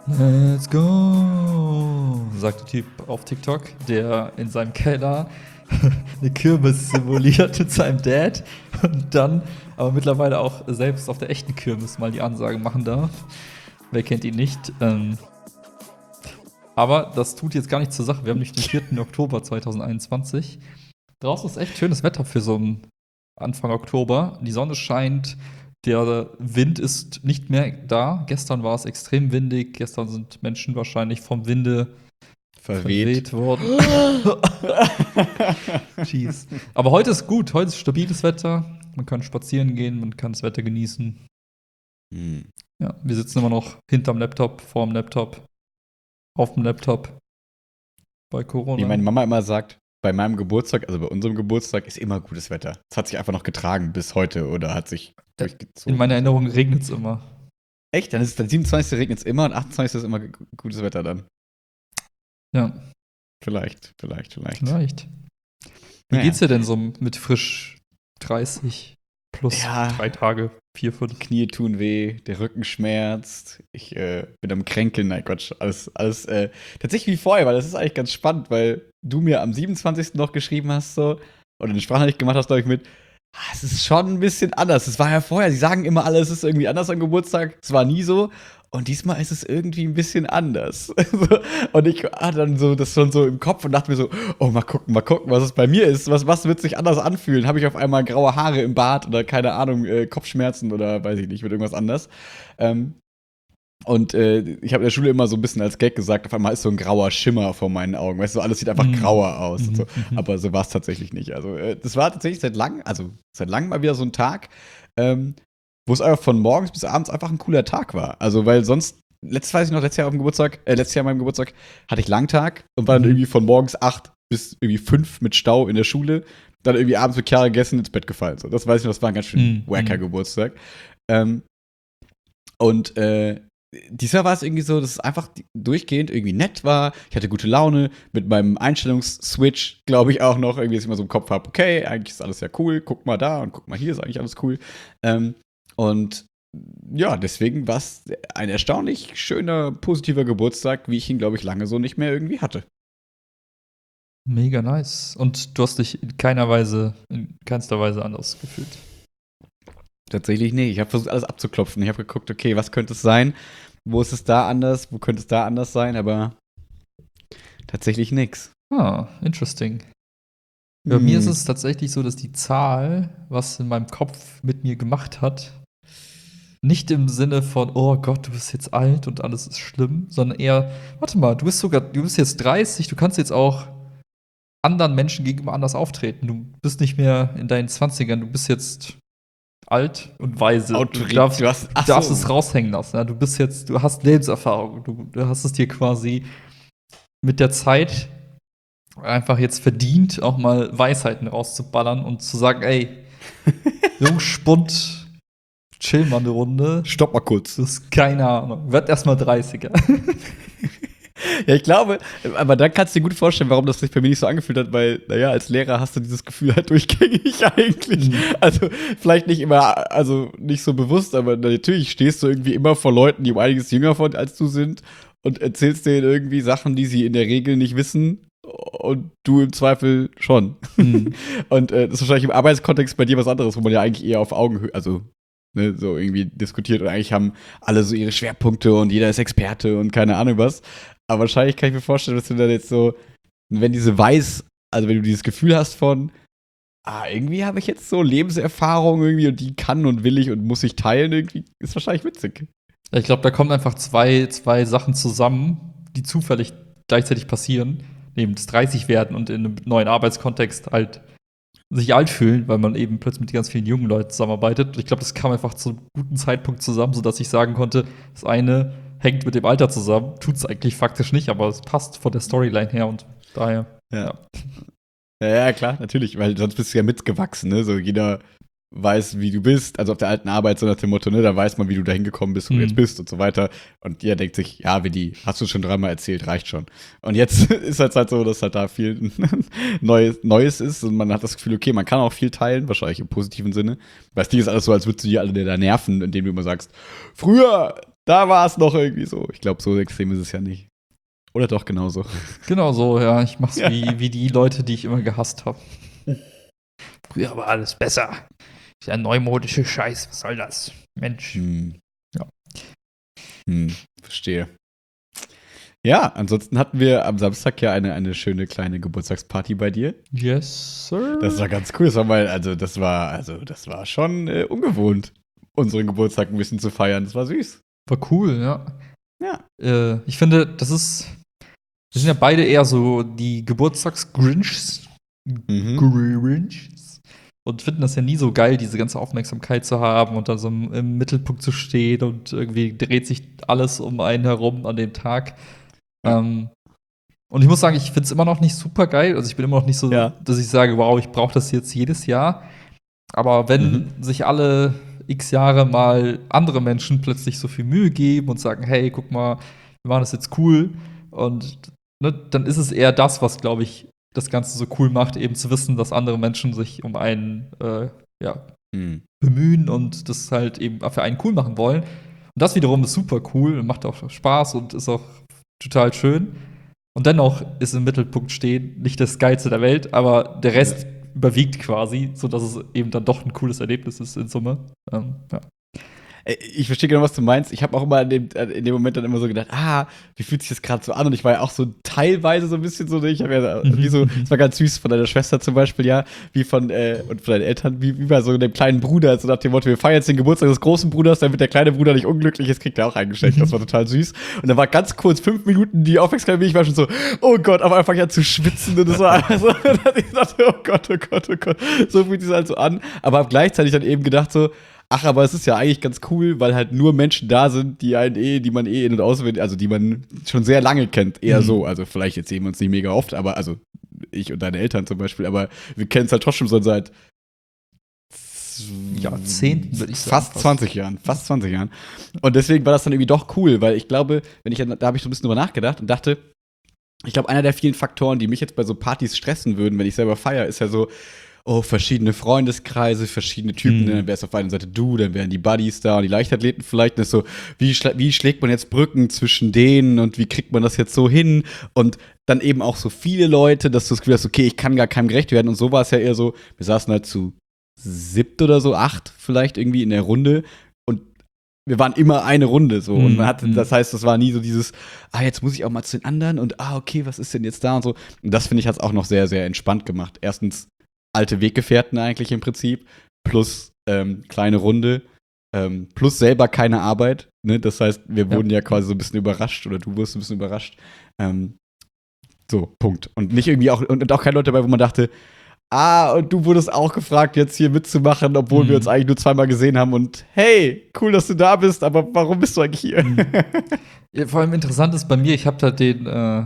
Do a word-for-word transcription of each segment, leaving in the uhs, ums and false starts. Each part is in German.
Let's go, sagt der Typ auf TikTok, der in seinem Keller eine Kirmes simuliert mit seinem Dad und dann aber mittlerweile auch selbst auf der echten Kirmes mal die Ansage machen darf. Wer kennt ihn nicht? Ähm, aber das tut jetzt gar nichts zur Sache. Wir haben nicht den vierten Oktober zweitausendeinundzwanzig. Draußen ist echt schönes Wetter für so einen Anfang Oktober. Die Sonne scheint, der Wind ist nicht mehr da. Gestern war es extrem windig. Gestern sind Menschen wahrscheinlich vom Winde Verweht. verweht worden. Jeez. Aber heute ist gut. Heute ist stabiles Wetter. Man kann spazieren gehen, man kann das Wetter genießen. Hm. Ja, wir sitzen immer noch hinterm Laptop, vorm Laptop, auf dem Laptop. Bei Corona. Wie meine Mama immer sagt, bei meinem Geburtstag, also bei unserem Geburtstag, ist immer gutes Wetter. Es hat sich einfach noch getragen bis heute oder hat sich durchgezogen. In meiner Erinnerung regnet es immer. Echt? Dann ist es dann siebenundzwanzigsten regnet es immer und achtundzwanzigsten ist immer g- gutes Wetter dann. Ja, Vielleicht, vielleicht, vielleicht. vielleicht. Wie Naja. geht's dir denn so mit frisch dreißig plus Ja. drei Tage, vier, Die fünf? Knie tun weh, der Rücken schmerzt, ich äh, bin am Kränkeln, nein Quatsch, alles, alles äh, tatsächlich wie vorher, weil das ist eigentlich ganz spannend, weil du mir am siebenundzwanzigsten noch geschrieben hast so, oder eine Sprachnachricht gemacht hast, glaube ich, mit, ah, es ist schon ein bisschen anders, es war ja vorher, sie sagen immer alle, es ist irgendwie anders am Geburtstag, es war nie so. Und diesmal ist es irgendwie ein bisschen anders. So, und ich hatte dann so das schon so im Kopf und dachte mir so, oh, mal gucken, mal gucken, was es bei mir ist. Was, was wird sich anders anfühlen? Habe ich auf einmal graue Haare im Bart oder keine Ahnung, äh, Kopfschmerzen oder weiß ich nicht, wird irgendwas anders. Ähm, und äh, ich habe in der Schule immer so ein bisschen als Gag gesagt, auf einmal ist so ein grauer Schimmer vor meinen Augen. Weißt du, alles sieht einfach Mhm. grauer aus. Und so. Mhm. Aber so war es tatsächlich nicht. Also, äh, das war tatsächlich seit langem, also seit langem mal wieder so ein Tag, ähm, wo es einfach von morgens bis abends einfach ein cooler Tag war. Also, weil sonst, letztes weiß ich noch, letztes Jahr auf dem Geburtstag, äh, letztes Jahr an meinem Geburtstag hatte ich Langtag und war dann Mhm. irgendwie von morgens acht bis irgendwie fünf mit Stau in der Schule, dann irgendwie abends mit Chiara gegessen, ins Bett gefallen. So, das weiß ich noch, das war ein ganz schön Mhm. wacker Mhm. Geburtstag. Ähm, und äh, dieser war es irgendwie so, dass es einfach durchgehend irgendwie nett war. Ich hatte gute Laune mit meinem Einstellungsswitch, glaube ich auch noch, irgendwie, dass ich immer so im Kopf habe, okay, eigentlich ist alles ja cool, guck mal da und guck mal hier, ist eigentlich alles cool. Ähm, und ja, deswegen war es ein erstaunlich schöner, positiver Geburtstag, wie ich ihn, glaube ich, lange so nicht mehr irgendwie hatte. Mega nice. Und du hast dich in keiner Weise, in keinster Weise anders gefühlt. Tatsächlich nicht. Ich habe versucht, alles abzuklopfen. Ich habe geguckt, okay, was könnte es sein? Wo ist es da anders? Wo könnte es da anders sein? Aber tatsächlich nix. Ah, interesting. Bei Hm. mir ist es tatsächlich so, dass die Zahl, was in meinem Kopf mit mir gemacht hat, nicht im Sinne von, oh Gott, du bist jetzt alt und alles ist schlimm, sondern eher, warte mal, du bist sogar, du bist jetzt dreißig, du kannst jetzt auch anderen Menschen gegenüber anders auftreten. Du bist nicht mehr in deinen Zwanzigern, du bist jetzt alt und weise. Du Autorität. darfst, Du hast- du ach darfst so. es raushängen lassen. Ja? Du bist jetzt, du hast Lebenserfahrung. Du, du hast es dir quasi mit der Zeit einfach jetzt verdient, auch mal Weisheiten rauszuballern und zu sagen, ey, Jungspund, chill mal eine Runde. Stopp mal kurz. Das ist keine Ahnung. Werd erst mal dreißiger. Ja, ich glaube, aber dann kannst du dir gut vorstellen, warum das sich bei mir nicht so angefühlt hat, weil, naja, als Lehrer hast du dieses Gefühl halt durchgängig eigentlich. Mhm. Also, vielleicht nicht immer, also nicht so bewusst, aber natürlich stehst du irgendwie immer vor Leuten, die um einiges jünger von als du sind und erzählst denen irgendwie Sachen, die sie in der Regel nicht wissen und du im Zweifel schon. Mhm. Und äh, das ist wahrscheinlich im Arbeitskontext bei dir was anderes, wo man ja eigentlich eher auf Augenhöhe, also ne, so irgendwie diskutiert und eigentlich haben alle so ihre Schwerpunkte und jeder ist Experte und keine Ahnung was. Aber wahrscheinlich kann ich mir vorstellen, dass du dann jetzt so, wenn diese Weiß, also wenn du dieses Gefühl hast von, ah, irgendwie habe ich jetzt so Lebenserfahrung irgendwie und die kann und will ich und muss ich teilen, irgendwie, ist wahrscheinlich witzig. Ich glaube, da kommen einfach zwei, zwei Sachen zusammen, die zufällig gleichzeitig passieren. Neben das dreißig werden und in einem neuen Arbeitskontext halt sich alt fühlen, weil man eben plötzlich mit ganz vielen jungen Leuten zusammenarbeitet. Und ich glaube, das kam einfach zu einem guten Zeitpunkt zusammen, sodass ich sagen konnte, das eine hängt mit dem Alter zusammen, tut es eigentlich faktisch nicht, aber es passt von der Storyline her und daher. Ja. Ja, ja, klar, natürlich, weil sonst bist du ja mitgewachsen, ne? So jeder weiß, wie du bist, also auf der alten Arbeit so nach dem Motto, ne, da weiß man, wie du da hingekommen bist, wo Mhm. du jetzt bist und so weiter. Und jeder denkt sich, ja, wie die, hast du schon dreimal erzählt, reicht schon. Und jetzt ist es halt so, dass halt da viel Neues, Neues ist und man hat das Gefühl, okay, man kann auch viel teilen, wahrscheinlich im positiven Sinne. Weil es ist alles so, als würdest du die alle da nerven, indem du immer sagst, früher, Da war es noch irgendwie so. Ich glaube, so extrem ist es ja nicht. Oder doch genauso. Genau so, ja. Ich mach's Ja. wie, wie die Leute, die ich immer gehasst habe. Früher war alles besser. Dieser neumodische Scheiß, was soll das? Mensch. Hm. Ja. Hm, verstehe. Ja, ansonsten hatten wir am Samstag ja eine, eine schöne kleine Geburtstagsparty bei dir. Yes, sir. Das war ganz cool. Das war mal, also das war, also das war schon äh, ungewohnt, unseren Geburtstag ein bisschen zu feiern. Das war süß. War cool, ja. Ja. Äh, ich finde, das ist. Wir sind ja beide eher so die Geburtstags-Grinchs. Mhm. Grinchs. Und finden das ja nie so geil, diese ganze Aufmerksamkeit zu haben und dann so im, im Mittelpunkt zu stehen und irgendwie dreht sich alles um einen herum an dem Tag. Ja. Ähm, und ich muss sagen, ich finde es immer noch nicht super geil. Also ich bin immer noch nicht so, Ja. dass ich sage, wow, ich brauche das jetzt jedes Jahr. Aber wenn Mhm. sich alle x Jahre mal andere Menschen plötzlich so viel Mühe geben und sagen, hey, guck mal, wir machen das jetzt cool. Und ne, dann ist es eher das, was, glaube ich, das Ganze so cool macht, eben zu wissen, dass andere Menschen sich um einen äh, ja, Mhm. bemühen und das halt eben für einen cool machen wollen. Und das wiederum ist super cool und macht auch Spaß und ist auch total schön. Und dennoch ist im Mittelpunkt stehen nicht das Geilste der Welt, aber der Rest Ja. überwiegt quasi, sodass es eben dann doch ein cooles Erlebnis ist in Summe. Ähm, ja. Äh, Ich verstehe genau, was du meinst. Ich habe auch immer in dem, äh, in dem Moment dann immer so gedacht, ah, wie fühlt sich das gerade so an? Und ich war ja auch so teilweise so ein bisschen so, ich habe ja, Mhm. wie so, es war ganz süß von deiner Schwester zum Beispiel, ja, wie von, äh, und von deinen Eltern, wie, wie bei so dem kleinen Bruder, so nach dem Motto, wir feiern jetzt den Geburtstag des großen Bruders, damit der kleine Bruder nicht unglücklich ist, kriegt er auch ein Geschenk. Mhm. Das war total süß. Und dann war ganz kurz, fünf Minuten die Aufmerksamkeit, ich war schon so, oh Gott, aber einfach ja zu schwitzen und das war einfach so, dass ich dachte, oh Gott, oh Gott, oh Gott, so fühlt sich halt so an. Aber habe gleichzeitig dann eben gedacht so, ach, aber es ist ja eigentlich ganz cool, weil halt nur Menschen da sind, die einen eh, die man eh in- und auswendig, also die man schon sehr lange kennt, eher Mhm. so. Also vielleicht jetzt sehen wir uns nicht mega oft, aber also ich und deine Eltern zum Beispiel, aber wir kennen es halt trotzdem so seit Jahrzehnten, würde ich sagen, fast fast. zwanzig Jahren, fast zwanzig Jahren. Und deswegen war das dann irgendwie doch cool, weil ich glaube, wenn ich, da habe ich so ein bisschen drüber nachgedacht und dachte, ich glaube, einer der vielen Faktoren, die mich jetzt bei so Partys stressen würden, wenn ich selber feiere, ist ja so, oh, verschiedene Freundeskreise, verschiedene Typen, Mhm. dann wär's auf einer Seite du, dann wären die Buddies da und die Leichtathleten vielleicht. Und das ist so, wie, schla wie schlägt man jetzt Brücken zwischen denen und wie kriegt man das jetzt so hin? Und dann eben auch so viele Leute, dass du das Gefühl hast, okay, ich kann gar keinem gerecht werden. Und so war es ja eher so, wir saßen halt zu siebt oder so, acht vielleicht irgendwie in der Runde. Und wir waren immer eine Runde so. Und man hatte, Mhm. das heißt, das war nie so dieses, ah, jetzt muss ich auch mal zu den anderen und ah, okay, was ist denn jetzt da und so. Und das finde ich hat's auch noch sehr, sehr entspannt gemacht. Erstens alte Weggefährten eigentlich im Prinzip, plus ähm, kleine Runde, ähm, plus selber keine Arbeit. Ne? Das heißt, wir Ja. wurden ja quasi so ein bisschen überrascht oder du wurdest ein bisschen überrascht. Ähm, so, Punkt. Und nicht irgendwie auch, und, und auch keine Leute dabei, wo man dachte, ah, und du wurdest auch gefragt, jetzt hier mitzumachen, obwohl Mhm. wir uns eigentlich nur zweimal gesehen haben und hey, cool, dass du da bist, aber warum bist du eigentlich hier? Mhm. Ja, vor allem interessant ist bei mir, ich habe da den äh,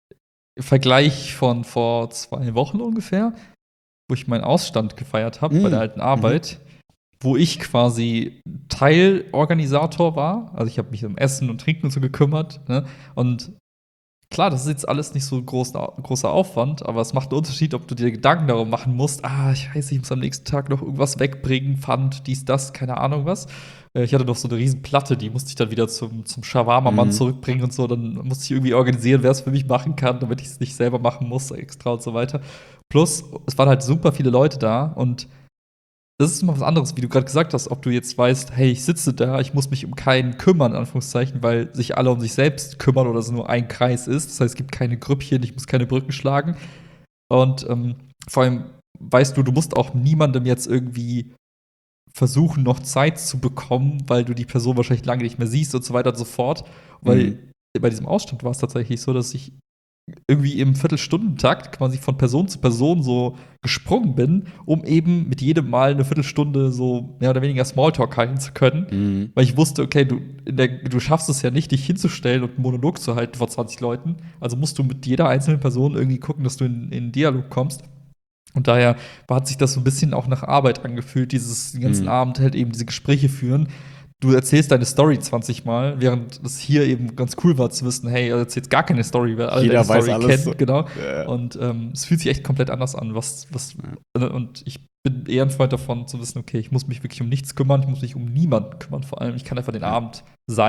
Vergleich von vor zwei Wochen ungefähr, wo ich meinen Ausstand gefeiert habe bei Mhm. der alten Arbeit, wo ich quasi Teilorganisator war. Also ich habe mich um Essen und Trinken und so gekümmert. Ne? Und klar, das ist jetzt alles nicht so groß, großer Aufwand, aber es macht einen Unterschied, ob du dir Gedanken darum machen musst, ah, ich weiß, ich muss am nächsten Tag noch irgendwas wegbringen, Pfand, dies, das, keine Ahnung was. Äh, Ich hatte noch so eine riesen Platte, die musste ich dann wieder zum, zum Shawarma-Mann Mhm. zurückbringen und so. Dann musste ich irgendwie organisieren, wer es für mich machen kann, damit ich es nicht selber machen muss, extra und so weiter. Plus, es waren halt super viele Leute da und das ist immer was anderes, wie du gerade gesagt hast, ob du jetzt weißt, hey, ich sitze da, ich muss mich um keinen kümmern, in Anführungszeichen, weil sich alle um sich selbst kümmern oder es nur ein Kreis ist. Das heißt, es gibt keine Grüppchen, ich muss keine Brücken schlagen. Und ähm, vor allem weißt du, du musst auch niemandem jetzt irgendwie versuchen, noch Zeit zu bekommen, weil du die Person wahrscheinlich lange nicht mehr siehst und so weiter und so fort. Weil Mhm. bei diesem Ausstand war es tatsächlich so, dass ich irgendwie im Viertelstundentakt quasi von Person zu Person so gesprungen bin, um eben mit jedem Mal eine Viertelstunde so mehr oder weniger Smalltalk halten zu können. Mhm. Weil ich wusste, okay, du, in der, du schaffst es ja nicht, dich hinzustellen und einen Monolog zu halten vor zwanzig Leuten. Also musst du mit jeder einzelnen Person irgendwie gucken, dass du in, in einen Dialog kommst. Und daher hat sich das so ein bisschen auch nach Arbeit angefühlt, dieses den ganzen Mhm. Abend halt eben diese Gespräche führen. Du erzählst deine Story zwanzig Mal, während es hier eben ganz cool war zu wissen, hey, er erzählt gar keine Story, weil alle Jeder deine weiß Story alles kennen, so. genau. Ja. Und ähm, es fühlt sich echt komplett anders an, was, was und ich bin eher ein Freund davon zu wissen, okay, ich muss mich wirklich um nichts kümmern, ich muss mich um niemanden kümmern, vor allem ich kann einfach den Ja. Abend sein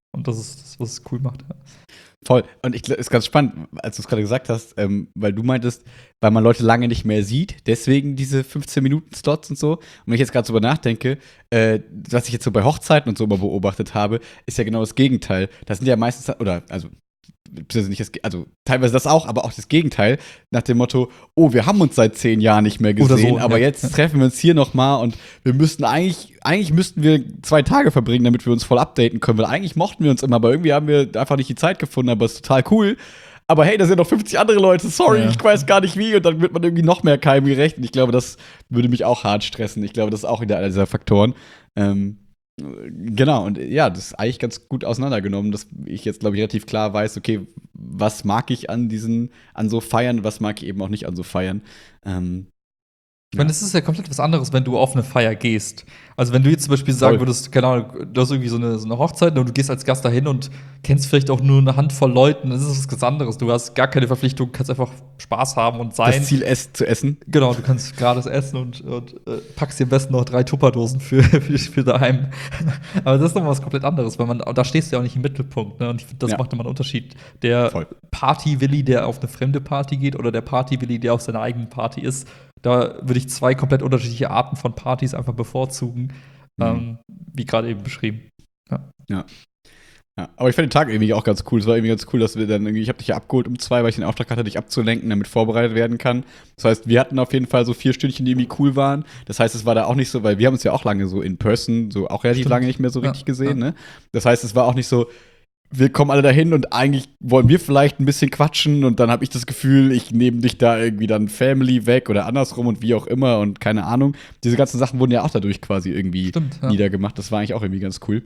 Und das ist das, was es cool macht. Ja. Voll. Und ich ist ganz spannend, als du es gerade gesagt hast, ähm, weil du meintest, weil man Leute lange nicht mehr sieht, deswegen diese fünfzehn-Minuten-Slots und so. Und wenn ich jetzt gerade drüber nachdenke, äh, was ich jetzt so bei Hochzeiten und so immer beobachtet habe, ist ja genau das Gegenteil. Das sind ja meistens, oder, also, nicht das, also teilweise das auch, aber auch das Gegenteil, nach dem Motto, oh, wir haben uns seit zehn Jahren nicht mehr Oder gesehen, so, aber ja. jetzt treffen wir uns hier noch mal und wir müssten eigentlich, eigentlich müssten wir zwei Tage verbringen, damit wir uns voll updaten können, weil eigentlich mochten wir uns immer, aber irgendwie haben wir einfach nicht die Zeit gefunden, aber es ist total cool. Aber hey, da sind noch fünfzig andere Leute, sorry, Ja. ich weiß gar nicht wie, und dann wird man irgendwie noch mehr keinem gerecht. Und ich glaube, das würde mich auch hart stressen. Ich glaube, das ist auch wieder einer dieser Faktoren. Ähm, Genau, und ja, das ist eigentlich ganz gut auseinandergenommen, dass ich jetzt, glaube ich, relativ klar weiß, okay, was mag ich an diesen, an so Feiern, was mag ich eben auch nicht an so Feiern. Ähm, Ich meine, es ist ja komplett was anderes, wenn du auf eine Feier gehst. Also, wenn du jetzt zum Beispiel sagen Voll. würdest, keine Ahnung, du hast irgendwie so eine, so eine Hochzeit und du gehst als Gast dahin und kennst vielleicht auch nur eine Handvoll Leuten, das ist was ganz anderes. Du hast gar keine Verpflichtung, kannst einfach Spaß haben und sein. das Ziel ess zu essen. Genau, du kannst gratis essen und, und äh, packst dir am besten noch drei Tupperdosen für, für, für daheim. Aber das ist noch was komplett anderes, weil man, da stehst du ja auch nicht im Mittelpunkt. Ne? Und ich finde, das Ja. macht nochmal einen Unterschied. Der Voll. Party-Willi, der auf eine fremde Party geht, oder der Party-Willi, der auf seiner eigenen Party ist, da würde ich zwei komplett unterschiedliche Arten von Partys einfach bevorzugen, Mhm. ähm, wie gerade eben beschrieben. Ja. Ja, aber ich fand den Tag irgendwie auch ganz cool. Es war irgendwie ganz cool, dass wir dann irgendwie, ich habe dich ja abgeholt um zwei, weil ich den Auftrag hatte, dich abzulenken, damit vorbereitet werden kann. Das heißt, wir hatten auf jeden Fall so vier Stündchen, die irgendwie cool waren. Das heißt, es war da auch nicht so, weil wir haben uns ja auch lange so in person, so auch relativ Stimmt. lange nicht mehr so Ja, richtig gesehen, ja. ne? Das heißt, es war auch nicht so, wir kommen alle dahin und eigentlich wollen wir vielleicht ein bisschen quatschen und dann habe ich das Gefühl, ich nehme dich da irgendwie dann Family weg oder andersrum und wie auch immer und keine Ahnung. Diese ganzen Sachen wurden ja auch dadurch quasi irgendwie Stimmt, ja. niedergemacht. Das war eigentlich auch irgendwie ganz cool.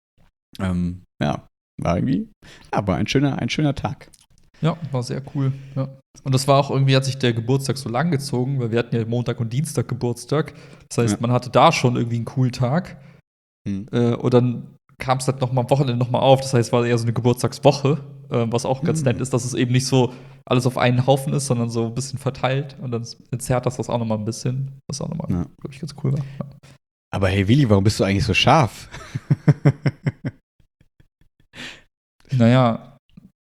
Ähm, ja, war irgendwie, ja, war ein schöner, ein schöner Tag. Ja, war sehr cool. Ja. Und das war auch irgendwie, hat sich der Geburtstag so lang gezogen, weil wir hatten ja Montag und Dienstag Geburtstag. Das heißt, Ja. man hatte da schon irgendwie einen coolen Tag. Hm. Äh, und dann kam es halt noch mal am Wochenende noch mal auf. Das heißt, es war eher so eine Geburtstagswoche, äh, was auch ganz Hm. nett ist, dass es eben nicht so alles auf einen Haufen ist, sondern so ein bisschen verteilt. Und dann entzerrt das das auch noch mal ein bisschen, was auch noch mal, Ja. glaube ich, ganz cool war. Ja. Aber hey Willi, warum bist du eigentlich so scharf? Naja,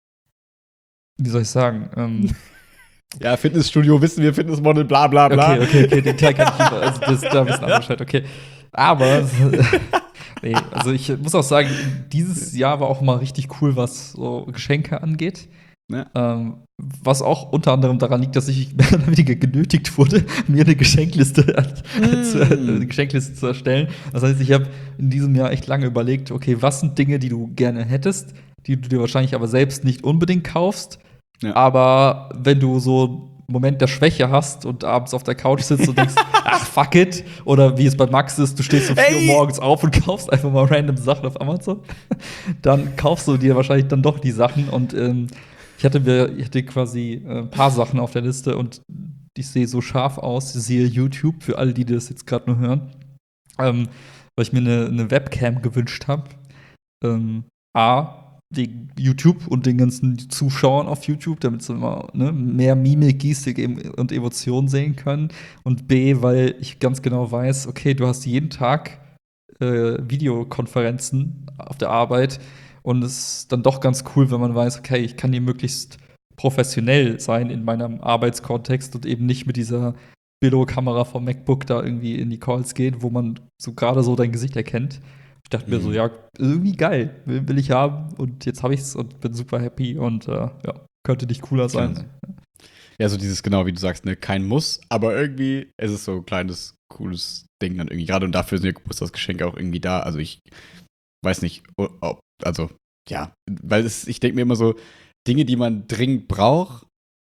wie soll ich sagen? Ähm, Ja, Fitnessstudio, wissen wir, Fitnessmodel, bla bla bla. Okay, okay, okay, den Teil kann ich lieber. Also, das, da wissen andere Bescheid, okay. Aber, nee, also ich muss auch sagen, dieses Jahr war auch mal richtig cool, was so Geschenke angeht. Ja. Ähm, was auch unter anderem daran liegt, dass ich mehr oder weniger genötigt wurde, mir eine Geschenkliste, Mm. zu, eine Geschenkliste zu erstellen. Das heißt, ich habe in diesem Jahr echt lange überlegt, okay, was sind Dinge, die du gerne hättest, die du dir wahrscheinlich aber selbst nicht unbedingt kaufst. Ja. Aber wenn du so einen Moment der Schwäche hast und abends auf der Couch sitzt und denkst, ach, fuck it, oder wie es bei Max ist, du stehst um vier Uhr Ey! morgens auf und kaufst einfach mal random Sachen auf Amazon, dann kaufst du dir wahrscheinlich dann doch die Sachen. Und ähm, ich hatte mir, ich hatte quasi äh, ein paar Sachen auf der Liste und ich sehe so scharf aus, siehe YouTube, für alle, die das jetzt gerade nur hören, ähm, weil ich mir eine, eine Webcam gewünscht habe. Ähm, A, wegen YouTube und den ganzen Zuschauern auf YouTube, damit sie immer ne, mehr Mimik, Gestik und Emotionen sehen können. Und B, weil ich ganz genau weiß, okay, du hast jeden Tag äh, Videokonferenzen auf der Arbeit und es ist dann doch ganz cool, wenn man weiß, okay, ich kann hier möglichst professionell sein in meinem Arbeitskontext und eben nicht mit dieser Billo-Kamera vom MacBook da irgendwie in die Calls gehen, wo man so gerade so dein Gesicht erkennt. Ich dachte mir so, Mhm. ja, irgendwie geil, will, will ich haben und jetzt habe ich's und bin super happy und äh, ja, könnte nicht cooler sein. Klasse. Ja, so dieses, genau, wie du sagst, ne, kein Muss, aber irgendwie ist es so ein kleines, cooles Ding dann irgendwie. Gerade und dafür sind ja Geburtstagsgeschenke auch irgendwie da. Also ich weiß nicht, ob, also, ja, weil es, ich denke mir immer so, Dinge, die man dringend braucht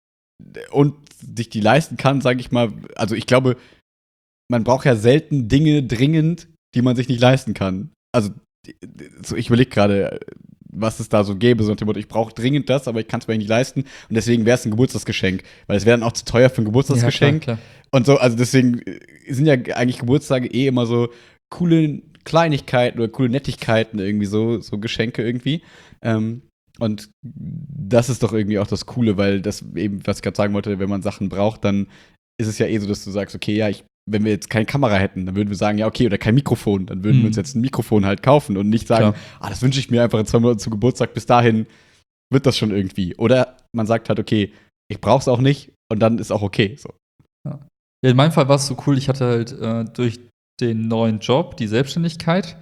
und sich die leisten kann, sage ich mal, also ich glaube, man braucht ja selten Dinge dringend, die man sich nicht leisten kann. Also, so, ich überlege gerade, was es da so gäbe, so nach dem Motto, ich brauche dringend das, aber ich kann es mir nicht leisten. Und deswegen wäre es ein Geburtstagsgeschenk. Weil es wäre dann auch zu teuer für ein Geburtstagsgeschenk. Ja, klar, Und so, also deswegen sind ja eigentlich Geburtstage eh immer so coole Kleinigkeiten oder coole Nettigkeiten irgendwie so, so Geschenke irgendwie. Ähm, und das ist doch irgendwie auch das Coole, weil das eben, was ich gerade sagen wollte, wenn man Sachen braucht, dann ist es ja eh so, dass du sagst, okay, ja, ich wenn wir jetzt keine Kamera hätten, dann würden wir sagen, ja, okay, oder kein Mikrofon, dann würden Mhm. wir uns jetzt ein Mikrofon halt kaufen und nicht sagen, Klar. ah, das wünsche ich mir einfach in zwei Monaten zum Geburtstag, bis dahin wird das schon irgendwie. Oder man sagt halt, okay, ich brauch's auch nicht und dann ist auch okay. So. Ja, in meinem Fall war es so cool, ich hatte halt äh, durch den neuen Job die Selbstständigkeit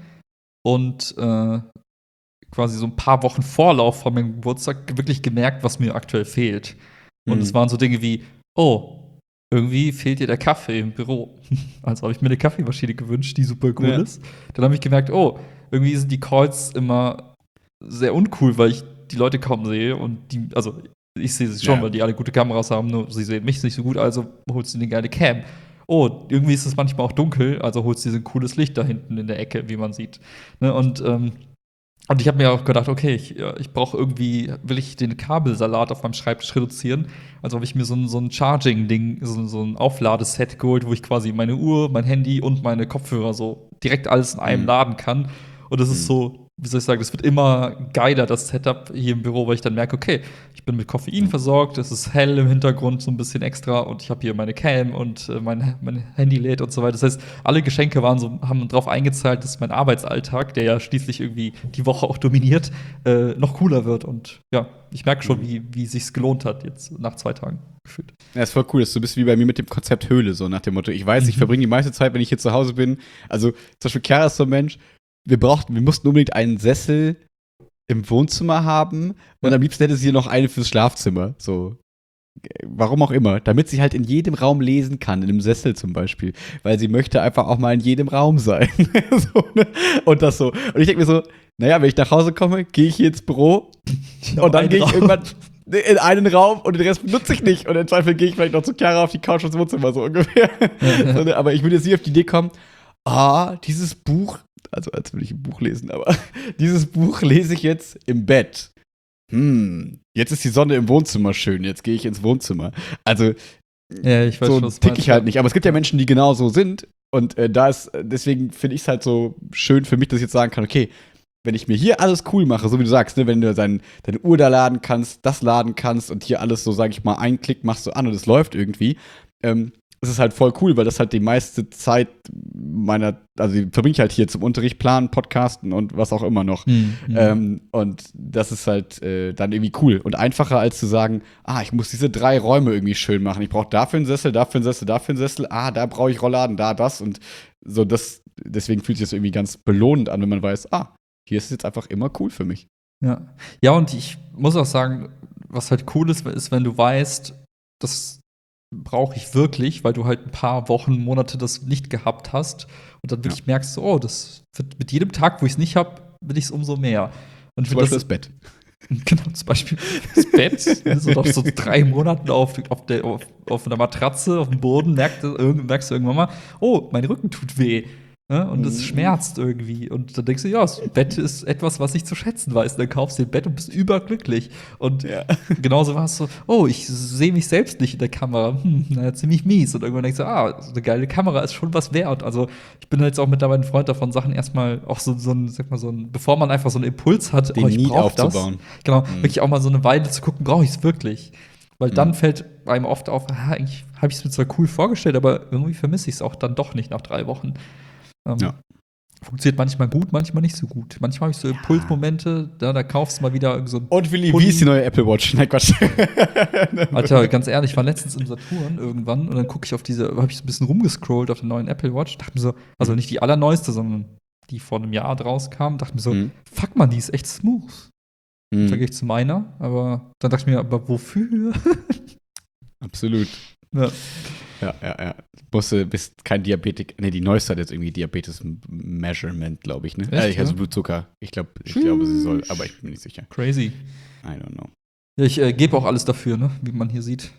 und äh, quasi so ein paar Wochen Vorlauf vor meinem Geburtstag wirklich gemerkt, was mir aktuell fehlt. Und Mhm. es waren so Dinge wie, oh, irgendwie fehlt dir der Kaffee im Büro. Also habe ich mir eine Kaffeemaschine gewünscht, die super cool Ja. ist. Dann habe ich gemerkt, oh, irgendwie sind die Calls immer sehr uncool, weil ich die Leute kaum sehe und die, also ich sehe sie schon, Ja. weil die alle gute Kameras haben, nur sie sehen mich nicht so gut, also holst du eine geile Cam. Oh, irgendwie ist es manchmal auch dunkel, also holst du dir so ein cooles Licht da hinten in der Ecke, wie man sieht. Ne? Und, ähm, und ich habe mir auch gedacht, okay, ich, ja, ich brauche irgendwie, will ich den Kabelsalat auf meinem Schreibtisch reduzieren. Also habe ich mir so ein, so ein Charging-Ding, so, so ein Aufladeset geholt, wo ich quasi meine Uhr, mein Handy und meine Kopfhörer so direkt alles in einem Mhm. laden kann. Und das ist Mhm. so, wie soll ich sagen, es wird immer geiler, das Setup hier im Büro, weil ich dann merke, okay, ich bin mit Koffein versorgt, es ist hell im Hintergrund so ein bisschen extra und ich habe hier meine Cam und äh, mein, mein Handy lädt und so weiter. Das heißt, alle Geschenke waren so, haben darauf eingezahlt, dass mein Arbeitsalltag, der ja schließlich irgendwie die Woche auch dominiert, äh, noch cooler wird. Und ja, ich merke schon, Mhm. wie, wie sich's gelohnt hat jetzt nach zwei Tagen gefühlt. Ja, ist voll cool. Das ist so ein bisschen wie bei mir mit dem Konzept Höhle, so nach dem Motto, ich weiß, ich Mhm. verbringe die meiste Zeit, wenn ich hier zu Hause bin. Also zum Beispiel Chiara ist so ein Mensch, wir brauchten, wir mussten unbedingt einen Sessel im Wohnzimmer haben und Ja. am liebsten hätte sie hier noch eine fürs Schlafzimmer. So. Warum auch immer. Damit sie halt in jedem Raum lesen kann, in einem Sessel zum Beispiel. Weil sie möchte einfach auch mal in jedem Raum sein. so, ne? Und das so. Und ich denke mir so, naja, wenn ich nach Hause komme, gehe ich hier ins Büro und dann gehe ich irgendwann in einen Raum und den Rest benutze ich nicht. Und im Zweifel gehe ich vielleicht noch zu Chiara auf die Couch ins Wohnzimmer, so ungefähr. Ja. So, ne? Aber ich würde jetzt nie auf die Idee kommen, ah, dieses Buch, also als würde ich ein Buch lesen, aber dieses Buch lese ich jetzt im Bett. Hm, jetzt ist die Sonne im Wohnzimmer schön, jetzt gehe ich ins Wohnzimmer. Also, Ja, ich weiß so schon, was du tick meinst, ich halt ja. nicht. Aber es gibt ja Menschen, die genau so sind. Und äh, da ist, deswegen finde ich es halt so schön für mich, dass ich jetzt sagen kann, okay, wenn ich mir hier alles cool mache, so wie du sagst, ne, wenn du dein, deine Uhr da laden kannst, das laden kannst und hier alles so, sag ich mal, einen Klick machst du an und es läuft irgendwie, ähm, es ist halt voll cool, weil das halt die meiste Zeit meiner, also die verbringe ich halt hier zum Unterricht, planen, Podcasten und was auch immer noch. Mhm. Mhm. Ähm, und das ist halt äh, dann irgendwie cool und einfacher als zu sagen, ah, ich muss diese drei Räume irgendwie schön machen. Ich brauche dafür einen Sessel, dafür einen Sessel, dafür einen Sessel. Ah, da brauche ich Rollladen, da das und so. Das, deswegen fühlt sich das irgendwie ganz belohnend an, wenn man weiß, ah, hier ist es jetzt einfach immer cool für mich. Ja. Ja, und ich muss auch sagen, was halt cool ist, ist, wenn du weißt, das brauche ich wirklich, weil du halt ein paar Wochen, Monate das nicht gehabt hast und dann wirklich merkst, so, oh, das wird mit jedem Tag, wo ich es nicht habe, will ich es umso mehr. Und ich Zum find Beispiel das Bett. Genau, zum Beispiel das Bett, so nach so drei Monaten auf, auf, der, auf, auf einer Matratze, auf dem Boden, merkst du, irgend- merkst du irgendwann mal, oh, mein Rücken tut weh. Ne? Und es Mhm. schmerzt irgendwie. Und dann denkst du, ja, das Bett ist etwas, was ich zu schätzen weiß. Und dann kaufst du dir ein Bett und bist überglücklich. Und Ja. genauso war es so, oh, ich sehe mich selbst nicht in der Kamera. Hm, naja, ziemlich mies. Und irgendwann denkst du, ah, so eine geile Kamera ist schon was wert. Also ich bin jetzt auch mittlerweile ein Freund davon, Sachen erstmal auch so, so ein, sag mal, so ein, bevor man einfach so einen Impuls hat, Den oh, ich Need brauch das. aufzubauen. Genau, Mhm. wirklich auch mal so eine Weile zu gucken, brauche ich es wirklich? Weil dann Mhm. fällt einem oft auf, ah, eigentlich habe ich es mir zwar cool vorgestellt, aber irgendwie vermisse ich es auch dann doch nicht nach drei Wochen. Ähm, Ja. Funktioniert manchmal gut, manchmal nicht so gut. Manchmal habe ich so Impulsmomente, da, da kaufst du mal wieder irgend so ein Und Willi, Pulli. wie ist die neue Apple Watch? Nein, Quatsch. Alter, ganz ehrlich, ich war letztens im Saturn irgendwann und dann gucke ich auf diese, habe ich so ein bisschen rumgescrollt auf der neuen Apple Watch, dachte mir so, also nicht die allerneueste, sondern die vor einem Jahr rauskam, dachte mir so, Mhm. fuck man, die ist echt smooth. Im Mhm. Vergleich zu meiner, aber dann dachte ich mir, aber wofür? Absolut. Ja. Ja, ja, ja. Musst du, bist kein Diabetik. Ne, die neueste hat jetzt irgendwie Diabetes-Measurement, glaube ich, ne? Echt, Äh, ich- also ja? Blutzucker. Ich glaube, ich glaube, sie soll, aber ich bin mir nicht sicher. Crazy. I don't know. Ja, ich äh, gebe auch alles dafür, ne? Wie man hier sieht.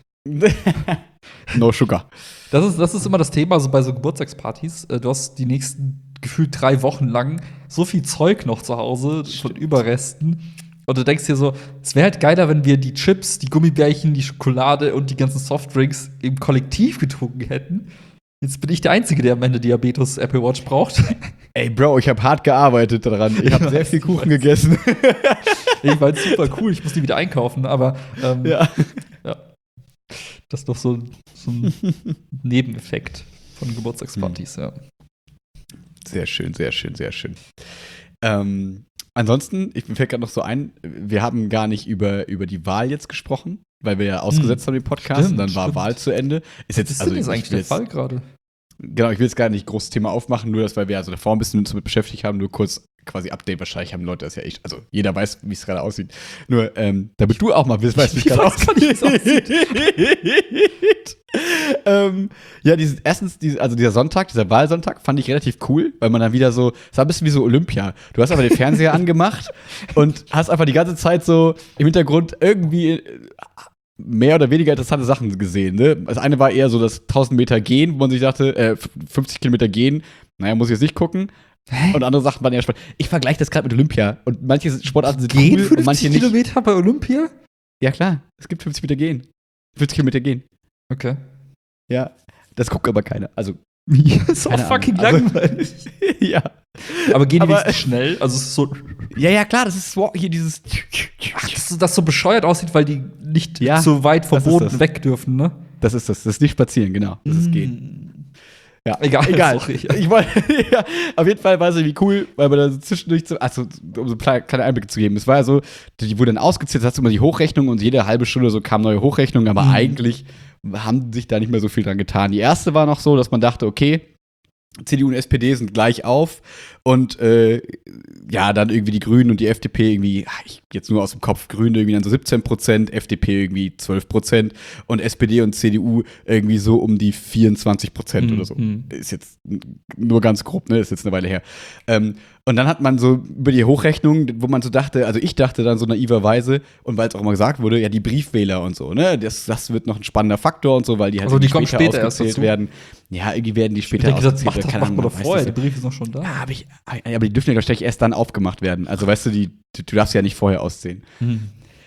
No sugar. Das ist, das ist immer das Thema, so bei so Geburtstagspartys. Äh, du hast die nächsten gefühlt drei Wochen lang so viel Zeug noch zu Hause von Stimmt. Überresten. Und du denkst dir so, es wäre halt geiler, wenn wir die Chips, die Gummibärchen, die Schokolade und die ganzen Softdrinks im Kollektiv getrunken hätten. Jetzt bin ich der Einzige, der am Ende Diabetes Apple Watch braucht. Ey, Bro, ich habe hart gearbeitet daran. Ich habe Ich sehr weiß, viel ich Kuchen weiß. gegessen. Ich war super cool, ich muss die wieder einkaufen, aber ähm, ja. ja. Das ist doch so, ein- so ein Nebeneffekt. Von Geburtstagspartys, ja. Sehr schön, sehr schön, sehr schön. Ähm, ansonsten, ich, mir fällt gerade noch so ein, wir haben gar nicht über, über die Wahl jetzt gesprochen, weil wir ja ausgesetzt haben den Podcast Stimmt, und dann war stimmt. Wahl zu Ende. Ist jetzt, Was ist also denn jetzt ich eigentlich will der Fall gerade? Genau, ich will jetzt gar nicht großes Thema aufmachen, nur dass, weil wir also davor ein bisschen uns damit beschäftigt haben, nur kurz quasi Update. Wahrscheinlich haben Leute das ja echt, also jeder weiß, wie es gerade aussieht. Nur, ähm, damit du auch mal weißt, wie es Ich gerade weiß gar nicht, wie es aussieht. ähm, ja, dieses, erstens, diese, also dieser Sonntag, dieser Wahlsonntag, fand ich relativ cool, weil man dann wieder so, es war ein bisschen wie so Olympia. Du hast einfach den Fernseher angemacht und hast einfach die ganze Zeit so im Hintergrund irgendwie äh, mehr oder weniger interessante Sachen gesehen. Ne? Das eine war eher so das tausend Meter gehen, wo man sich dachte, äh, fünfzig Kilometer gehen, naja, muss ich jetzt nicht gucken. Hä? Und andere Sachen waren eher spannend. Ich vergleiche das gerade mit Olympia. Und manche Sportarten sind Gehen cool und manche nicht. Kilometer bei Olympia? Ja, klar. Es gibt fünfzig Meter gehen. fünfzig Kilometer gehen. Okay. Ja. Das guckt aber keiner. Also, Ja, ist auch Keine fucking Ahnung. langweilig. ja. Aber gehen die Aber- wenigstens schnell? Also, es ist so. Ja, ja, klar. Das ist so- hier dieses. Ach, dass das so bescheuert aussieht, weil die nicht Ja, so weit vom das ist Boden das. weg dürfen, ne? Das ist das. Das ist nicht spazieren, genau. Das ist gehen. Mm. Ja, Egal, egal. sorry. Ich wollte, ja, auf jeden Fall war es irgendwie cool, weil man da so zwischendurch, so, also um so kleine kleine Einblicke zu geben, es war ja so, die wurde dann ausgezählt, hast du immer die Hochrechnung und jede halbe Stunde so kamen neue Hochrechnungen, aber Mhm. eigentlich haben sich da nicht mehr so viel dran getan. Die erste war noch so, dass man dachte, okay, C D U und S P D sind gleich auf und äh, ja, dann irgendwie die Grünen und die F D P irgendwie, ach, ich jetzt nur aus dem Kopf, Grüne irgendwie dann so siebzehn Prozent, F D P irgendwie zwölf Prozent und S P D und C D U irgendwie so um die vierundzwanzig Prozent Mhm. oder so. Ist jetzt nur ganz grob, ne, ist jetzt eine Weile her. Ähm, und dann hat man so über die Hochrechnung, wo man so dachte, also ich dachte dann so naiverweise, und weil es auch immer gesagt wurde, ja, die Briefwähler und so, ne, das, das wird noch ein spannender Faktor und so, weil die halt Also die kommen später später erst ausgezählt dazu? werden. Ja, irgendwie werden die Ich später hätte gesagt, mach ausgezählt. das keine mach Ahnung, mal doch man weiß vorher, das der Brief ist noch schon da. ja, aber, ich, aber die dürfen ja wahrscheinlich erst dann aufgemacht werden. Also, weißt du, die, du, du darfst ja nicht vorher auszählen. Mhm.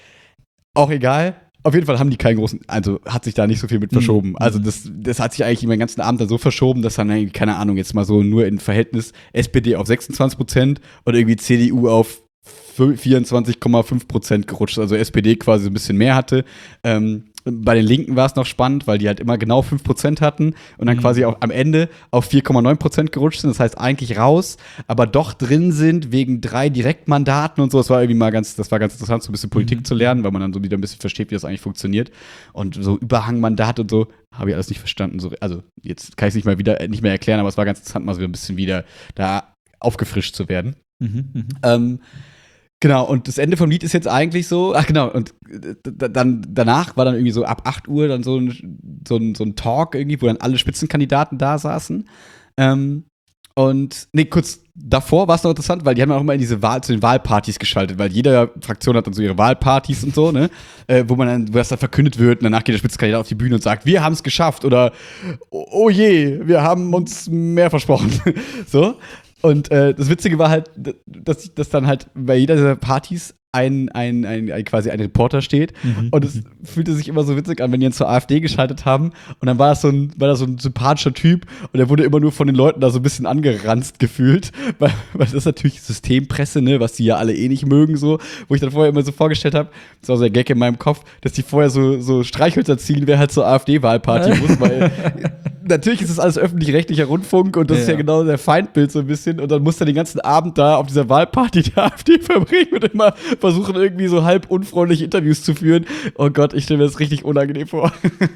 Auch egal. Auf jeden Fall haben die keinen großen, also hat sich da nicht so viel mit verschoben. Mhm. Also, das, das hat sich eigentlich über den ganzen Abend dann so verschoben, dass dann, irgendwie, keine Ahnung, jetzt mal so nur in Verhältnis S P D auf sechsundzwanzig Prozent und irgendwie C D U auf vierundzwanzig Komma fünf Prozent gerutscht. Also S P D quasi so ein bisschen mehr hatte. Ähm, bei den Linken war es noch spannend, weil die halt immer genau fünf Prozent hatten und dann Mhm. quasi auch am Ende auf vier Komma neun Prozent gerutscht sind. Das heißt eigentlich raus, aber doch drin sind wegen drei Direktmandaten und so. Das war irgendwie mal ganz, das war ganz interessant, so ein bisschen Politik Mhm. zu lernen, weil man dann so wieder ein bisschen versteht, wie das eigentlich funktioniert. Und so Überhangmandat und so, habe ich alles nicht verstanden. So, also jetzt kann ich es nicht mal wieder nicht mehr erklären, aber es war ganz interessant, mal so ein bisschen wieder da aufgefrischt zu werden. Mhm. Mhm. Ähm, genau, und das Ende vom Lied ist jetzt eigentlich so, ach genau, und d- d- dann danach war dann irgendwie so ab acht Uhr dann so ein, so ein, so ein Talk irgendwie, wo dann alle Spitzenkandidaten da saßen. Ähm, und, nee, kurz davor war es noch interessant, weil die haben auch immer in diese Wahl, zu den Wahlpartys geschaltet, weil jede Fraktion hat dann so ihre Wahlpartys und so, ne, äh, wo man dann, wo das dann verkündet wird und danach geht der Spitzenkandidat auf die Bühne und sagt, wir haben es geschafft oder oh, oh je, wir haben uns mehr versprochen. So. Und äh, das Witzige war halt, dass, dass dann halt bei jeder dieser Partys ein, ein, ein, ein quasi ein Reporter steht. Mhm. Und es fühlte sich immer so witzig an, wenn die dann zur AfD geschaltet haben. Und dann war das so ein, war das so ein sympathischer Typ und der wurde immer nur von den Leuten da so ein bisschen angeranzt gefühlt. Weil, weil das ist natürlich Systempresse, ne, was die ja alle eh nicht mögen, so. Wo ich dann vorher immer so vorgestellt habe, das war so der Gag in meinem Kopf, dass die vorher so, so Streichhölzer ziehen, wer halt zur AfD-Wahlparty muss, weil natürlich ist das alles öffentlich-rechtlicher Rundfunk und das ist ja Ja. genau der Feindbild so ein bisschen. Und dann muss er den ganzen Abend da auf dieser Wahlparty der AfD verbringen und immer versuchen, irgendwie so halb unfreundliche Interviews zu führen. Oh Gott, ich stelle mir das richtig unangenehm vor.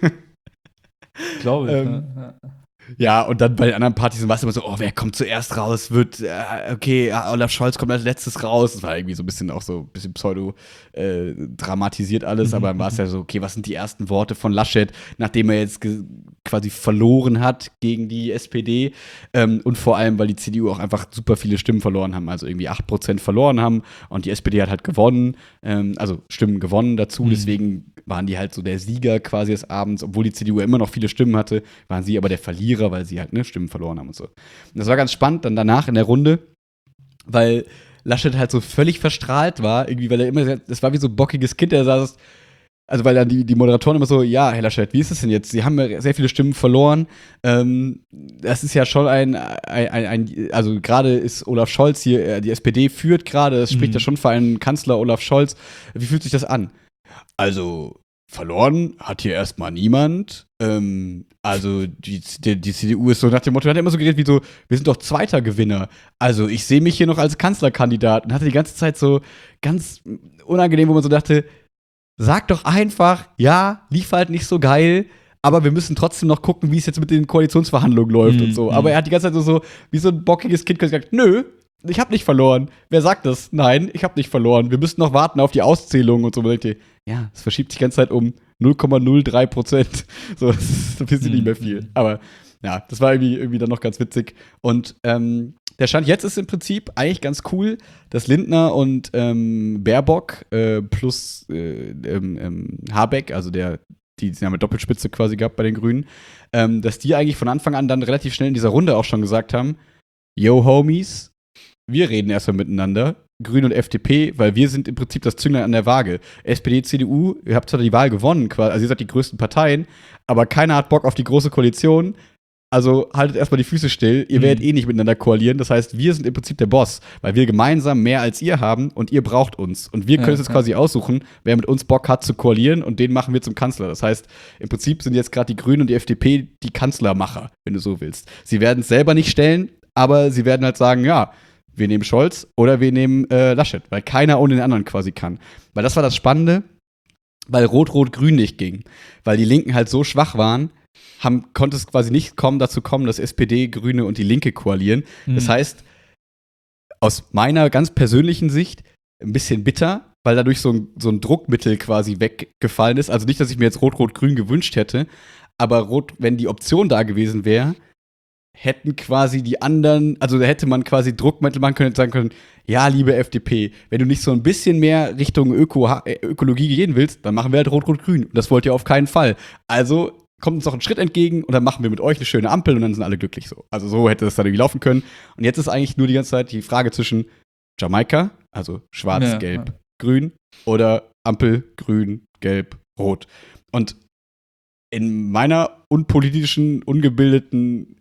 Glaube ich. Ähm, ja. Ja, und dann bei den anderen Partys war es immer so, oh, wer kommt zuerst raus? Wird, äh, okay, ja, Olaf Scholz kommt als letztes raus. Das war irgendwie so ein bisschen auch so ein bisschen pseudo äh, dramatisiert alles, Mhm, aber dann war es ja so, okay, was sind die ersten Worte von Laschet, nachdem er jetzt ge- quasi verloren hat gegen die S P D ähm, und vor allem, weil die C D U auch einfach super viele Stimmen verloren haben, also irgendwie acht Prozent verloren haben und die S P D hat halt gewonnen, ähm, also Stimmen gewonnen dazu, Mhm. deswegen waren die halt so der Sieger quasi des Abends, obwohl die C D U immer noch viele Stimmen hatte, waren sie aber der Verlierer, weil sie halt ne, Stimmen verloren haben und so. Und das war ganz spannend dann danach in der Runde, weil Laschet halt so völlig verstrahlt war, irgendwie, weil er immer, das war wie so ein bockiges Kind, der saß, also weil dann die, die Moderatoren immer so, ja, Herr Laschet, wie ist es denn jetzt? Sie haben ja sehr viele Stimmen verloren. Ähm, das ist ja schon ein, ein, ein, ein also gerade ist Olaf Scholz hier, äh, die S P D führt gerade, das spricht Mhm. ja schon für einen Kanzler Olaf Scholz. Wie fühlt sich das an? Also, verloren hat hier erstmal niemand. Ähm, also die, die, die C D U ist so nach dem Motto, hat er immer so geredet wie so, wir sind doch zweiter Gewinner. Also ich sehe mich hier noch als Kanzlerkandidat und hatte die ganze Zeit so ganz unangenehm, wo man so dachte, sag doch einfach, ja, lief halt nicht so geil, aber wir müssen trotzdem noch gucken, wie es jetzt mit den Koalitionsverhandlungen läuft Mhm. und so. Aber er hat die ganze Zeit so, so wie so ein bockiges Kind gesagt, nö, ich habe nicht verloren. Wer sagt das? Nein, ich habe nicht verloren. Wir müssen noch warten auf die Auszählung und so. Und ich, ja, es verschiebt sich die ganze Zeit um null Komma null drei Prozent. So, das ist ein bisschen nicht mehr viel. Aber ja, das war irgendwie, irgendwie dann noch ganz witzig. Und ähm, der Stand jetzt ist im Prinzip eigentlich ganz cool, dass Lindner und ähm, Baerbock äh, plus äh, ähm, ähm, Habeck, also der, die, die haben eine Doppelspitze quasi gehabt bei den Grünen, ähm, dass die eigentlich von Anfang an dann relativ schnell in dieser Runde auch schon gesagt haben, yo, Homies, wir reden erstmal miteinander, Grüne und F D P, weil wir sind im Prinzip das Zünglein an der Waage. S P D, C D U, ihr habt zwar die Wahl gewonnen, quasi, also ihr seid die größten Parteien, aber keiner hat Bock auf die große Koalition. Also haltet erstmal die Füße still, ihr Mhm. werdet eh nicht miteinander koalieren. Das heißt, wir sind im Prinzip der Boss, weil wir gemeinsam mehr als ihr haben und ihr braucht uns. Und wir können Ja, uns jetzt ja. quasi aussuchen, wer mit uns Bock hat zu koalieren und den machen wir zum Kanzler. Das heißt, im Prinzip sind jetzt gerade die Grünen und die F D P die Kanzlermacher, wenn du so willst. Sie werden es selber nicht stellen, aber sie werden halt sagen, ja, wir nehmen Scholz oder wir nehmen äh, Laschet, weil keiner ohne den anderen quasi kann. Weil das war das Spannende, weil Rot-Rot-Grün nicht ging. Weil die Linken halt so schwach waren, haben, konnte es quasi nicht kommen, dazu kommen, dass S P D, Grüne und die Linke koalieren. Mhm. Das heißt, aus meiner ganz persönlichen Sicht ein bisschen bitter, weil dadurch so ein, so ein Druckmittel quasi weggefallen ist. Also nicht, dass ich mir jetzt Rot-Rot-Grün gewünscht hätte, aber Rot, wenn die Option da gewesen wäre, hätten quasi die anderen, also da hätte man quasi Druckmittel machen können und sagen können, ja, liebe F D P, wenn du nicht so ein bisschen mehr Richtung Öko, äh, Ökologie gehen willst, dann machen wir halt Rot-Rot-Grün. Und das wollt ihr auf keinen Fall. Also kommt uns noch einen Schritt entgegen und dann machen wir mit euch eine schöne Ampel und dann sind alle glücklich so. Also so hätte das dann irgendwie laufen können. Und jetzt ist eigentlich nur die ganze Zeit die Frage zwischen Jamaika, also schwarz, Ja, gelb, ja. grün oder Ampel, grün, gelb, rot. Und in meiner unpolitischen, ungebildeten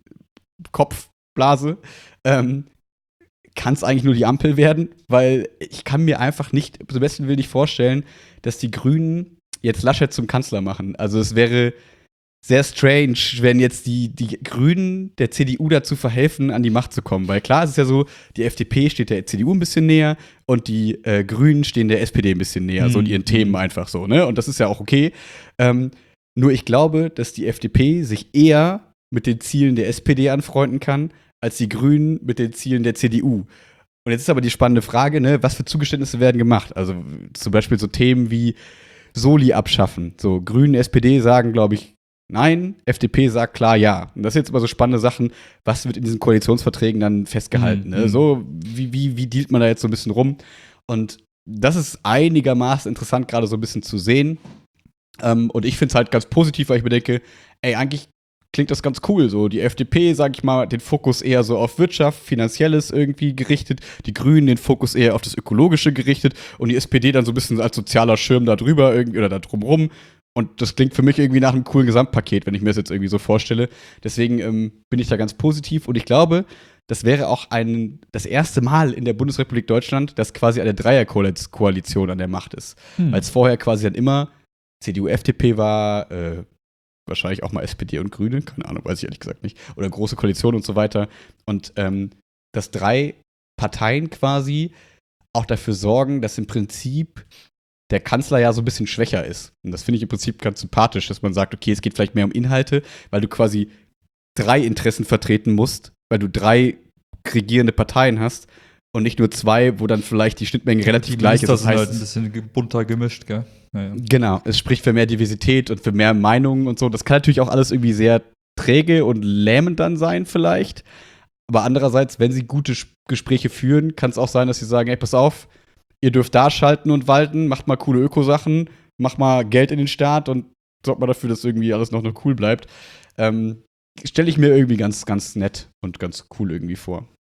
Kopfblase ähm, kann es eigentlich nur die Ampel werden, weil ich kann mir einfach nicht, zum besten Willen nicht vorstellen, dass die Grünen jetzt Laschet zum Kanzler machen. Also es wäre sehr strange, wenn jetzt die, die Grünen der C D U dazu verhelfen, an die Macht zu kommen. Weil klar, es ist ja so, die F D P steht der C D U ein bisschen näher und die äh, Grünen stehen der S P D ein bisschen näher, Mhm. so in ihren Themen einfach so, ne? Und das ist ja auch okay. Ähm, nur ich glaube, dass die F D P sich eher mit den Zielen der S P D anfreunden kann, als die Grünen mit den Zielen der C D U. Und jetzt ist aber die spannende Frage, ne, was für Zugeständnisse werden gemacht? Also zum Beispiel so Themen wie Soli abschaffen. So Grünen, S P D sagen, glaube ich, nein, F D P sagt klar ja. Und das sind jetzt immer so spannende Sachen, was wird in diesen Koalitionsverträgen dann festgehalten. Mhm. Ne? So, wie, wie, wie dealt man da jetzt so ein bisschen rum? Und das ist einigermaßen interessant, gerade so ein bisschen zu sehen. Ähm, und ich finde es halt ganz positiv, weil ich mir denke, ey, eigentlich klingt das ganz cool. So, die F D P, sag ich mal, den Fokus eher so auf Wirtschaft, Finanzielles irgendwie gerichtet, die Grünen den Fokus eher auf das Ökologische gerichtet und die S P D dann so ein bisschen als sozialer Schirm da drüber irgendwie oder da drumrum. Und das klingt für mich irgendwie nach einem coolen Gesamtpaket, wenn ich mir das jetzt irgendwie so vorstelle. Deswegen ähm, bin ich da ganz positiv und ich glaube, das wäre auch ein, das erste Mal in der Bundesrepublik Deutschland, dass quasi eine Dreierkoalition an der Macht ist. Hm. Weil es vorher quasi dann immer C D U, F D P war, äh, wahrscheinlich auch mal S P D und Grüne, keine Ahnung, weiß ich ehrlich gesagt nicht. Oder große Koalition und so weiter. Und ähm, dass drei Parteien quasi auch dafür sorgen, dass im Prinzip der Kanzler ja so ein bisschen schwächer ist. Und das finde ich im Prinzip ganz sympathisch, dass man sagt, okay, es geht vielleicht mehr um Inhalte, weil du quasi drei Interessen vertreten musst, weil du drei regierende Parteien hast und nicht nur zwei, wo dann vielleicht die Schnittmenge relativ Die gleich ist. Minister Das sind heißt, halt ein bisschen ge- bunter gemischt, gell? Ja, ja. genau, es spricht für mehr Diversität und für mehr Meinungen und so. Das kann natürlich auch alles irgendwie sehr träge und lähmend dann sein vielleicht. Aber andererseits, wenn sie gute Sch- Gespräche führen, kann es auch sein, dass sie sagen, ey, pass auf, ihr dürft da schalten und walten, macht mal coole Ökosachen, macht mal Geld in den Staat und sorgt mal dafür, dass irgendwie alles noch, noch cool bleibt. Ähm, Stelle ich mir irgendwie ganz, ganz nett und ganz cool irgendwie vor.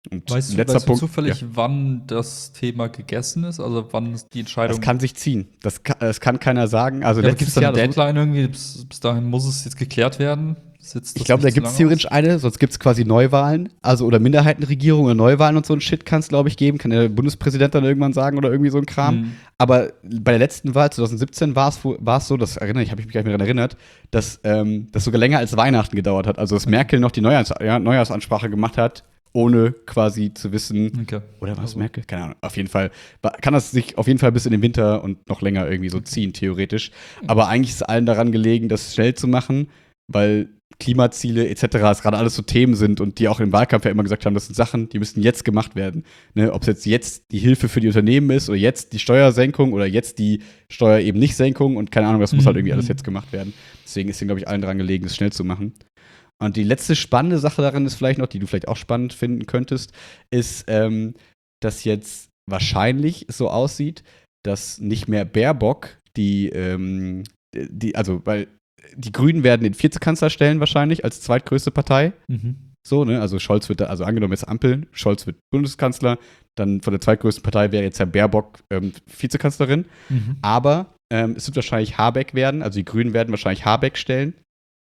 Und Weißt du, letzter weißt du Punkt. zufällig, Ja. wann das Thema gegessen ist? Also wann ist die Entscheidung? Das kann sich ziehen. Das kann, das kann keiner sagen. Also ja, gibt letztes es da Jahr, eine das muss, Deadline irgendwie? Bis, bis dahin muss es jetzt geklärt werden? Sitzt ich das glaube, da nicht zu gibt es lange theoretisch aus? eine, sonst gibt es quasi Neuwahlen, also oder Minderheitenregierung oder Neuwahlen und so ein Shit kann es, glaube ich, geben. Kann der Bundespräsident dann irgendwann sagen oder irgendwie so ein Kram. Mhm. Aber bei der letzten Wahl zwanzig siebzehn war es wo- war es so, das erinnere ich, habe ich mich gar nicht mehr daran erinnert, dass ähm, das sogar länger als Weihnachten gedauert hat. Also dass Merkel noch die Neujahrs ja, Neujahrsansprache gemacht hat, ohne quasi zu wissen, Okay. oder was Also- Merkel? Keine Ahnung. Auf jeden Fall wa- kann das sich auf jeden Fall bis in den Winter und noch länger irgendwie so ziehen, theoretisch. Aber eigentlich ist allen daran gelegen, das schnell zu machen, weil Klimaziele et cetera es gerade alles so Themen sind und die auch im Wahlkampf ja immer gesagt haben, das sind Sachen, die müssten jetzt gemacht werden. Ne? Ob es jetzt jetzt die Hilfe für die Unternehmen ist oder jetzt die Steuersenkung oder jetzt die Steuer eben nicht Senkung und keine Ahnung, das muss halt irgendwie alles jetzt gemacht werden. Deswegen ist ihnen, glaube ich, allen daran gelegen, es schnell zu machen. Und die letzte spannende Sache darin ist vielleicht noch, die du vielleicht auch spannend finden könntest, ist, ähm, dass jetzt wahrscheinlich so aussieht, dass nicht mehr Baerbock die, ähm, die, also, weil die Grünen werden den Vizekanzler stellen wahrscheinlich als zweitgrößte Partei. Mhm. So, ne? Also Scholz wird da, also angenommen jetzt Ampel, Scholz wird Bundeskanzler, dann von der zweitgrößten Partei wäre jetzt Herr Baerbock ähm, Vizekanzlerin. Mhm. Aber ähm, es wird wahrscheinlich Habeck werden, also die Grünen werden wahrscheinlich Habeck stellen,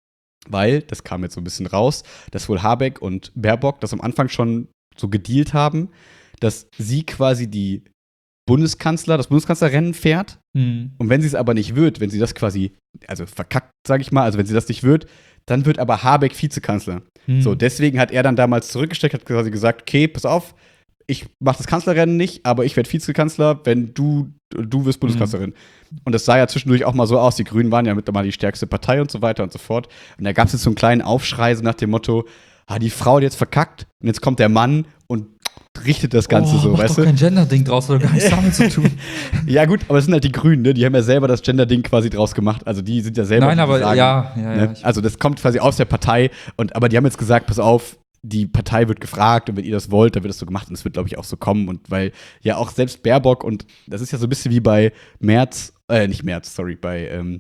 weil, das kam jetzt so ein bisschen raus, dass wohl Habeck und Baerbock das am Anfang schon so gedealt haben, dass sie quasi die Bundeskanzler, das Bundeskanzlerrennen fährt. Mhm. Und wenn sie es aber nicht wird, wenn sie das quasi, also verkackt, sage ich mal, also wenn sie das nicht wird, dann wird aber Habeck Vizekanzler. Mhm. So, deswegen hat er dann damals zurückgesteckt, hat quasi gesagt, okay, pass auf, ich mache das Kanzlerrennen nicht, aber ich werde Vizekanzler, wenn du, du wirst Bundeskanzlerin. Mhm. Und das sah ja zwischendurch auch mal so aus, die Grünen waren ja mittlerweile die stärkste Partei und so weiter und so fort. Und da gab es jetzt so einen kleinen Aufschrei so nach dem Motto, ah, die Frau hat jetzt verkackt und jetzt kommt der Mann und richtet das Ganze oh, so, mach weißt doch du? kein Gender-Ding draus, hat doch gar nichts damit zu tun. Ja, gut, aber es sind halt die Grünen, ne? Die haben ja selber das Gender-Ding quasi draus gemacht. Also die sind ja selber. Nein, die aber sagen, ja, ja, ja. ne? Also das kommt quasi aus der Partei. Und, aber die haben jetzt gesagt, pass auf, die Partei wird gefragt und wenn ihr das wollt, dann wird das so gemacht und es wird, glaube ich, auch so kommen. Und weil ja auch selbst Baerbock und das ist ja so ein bisschen wie bei Merz, äh, nicht Merz, sorry, bei ähm,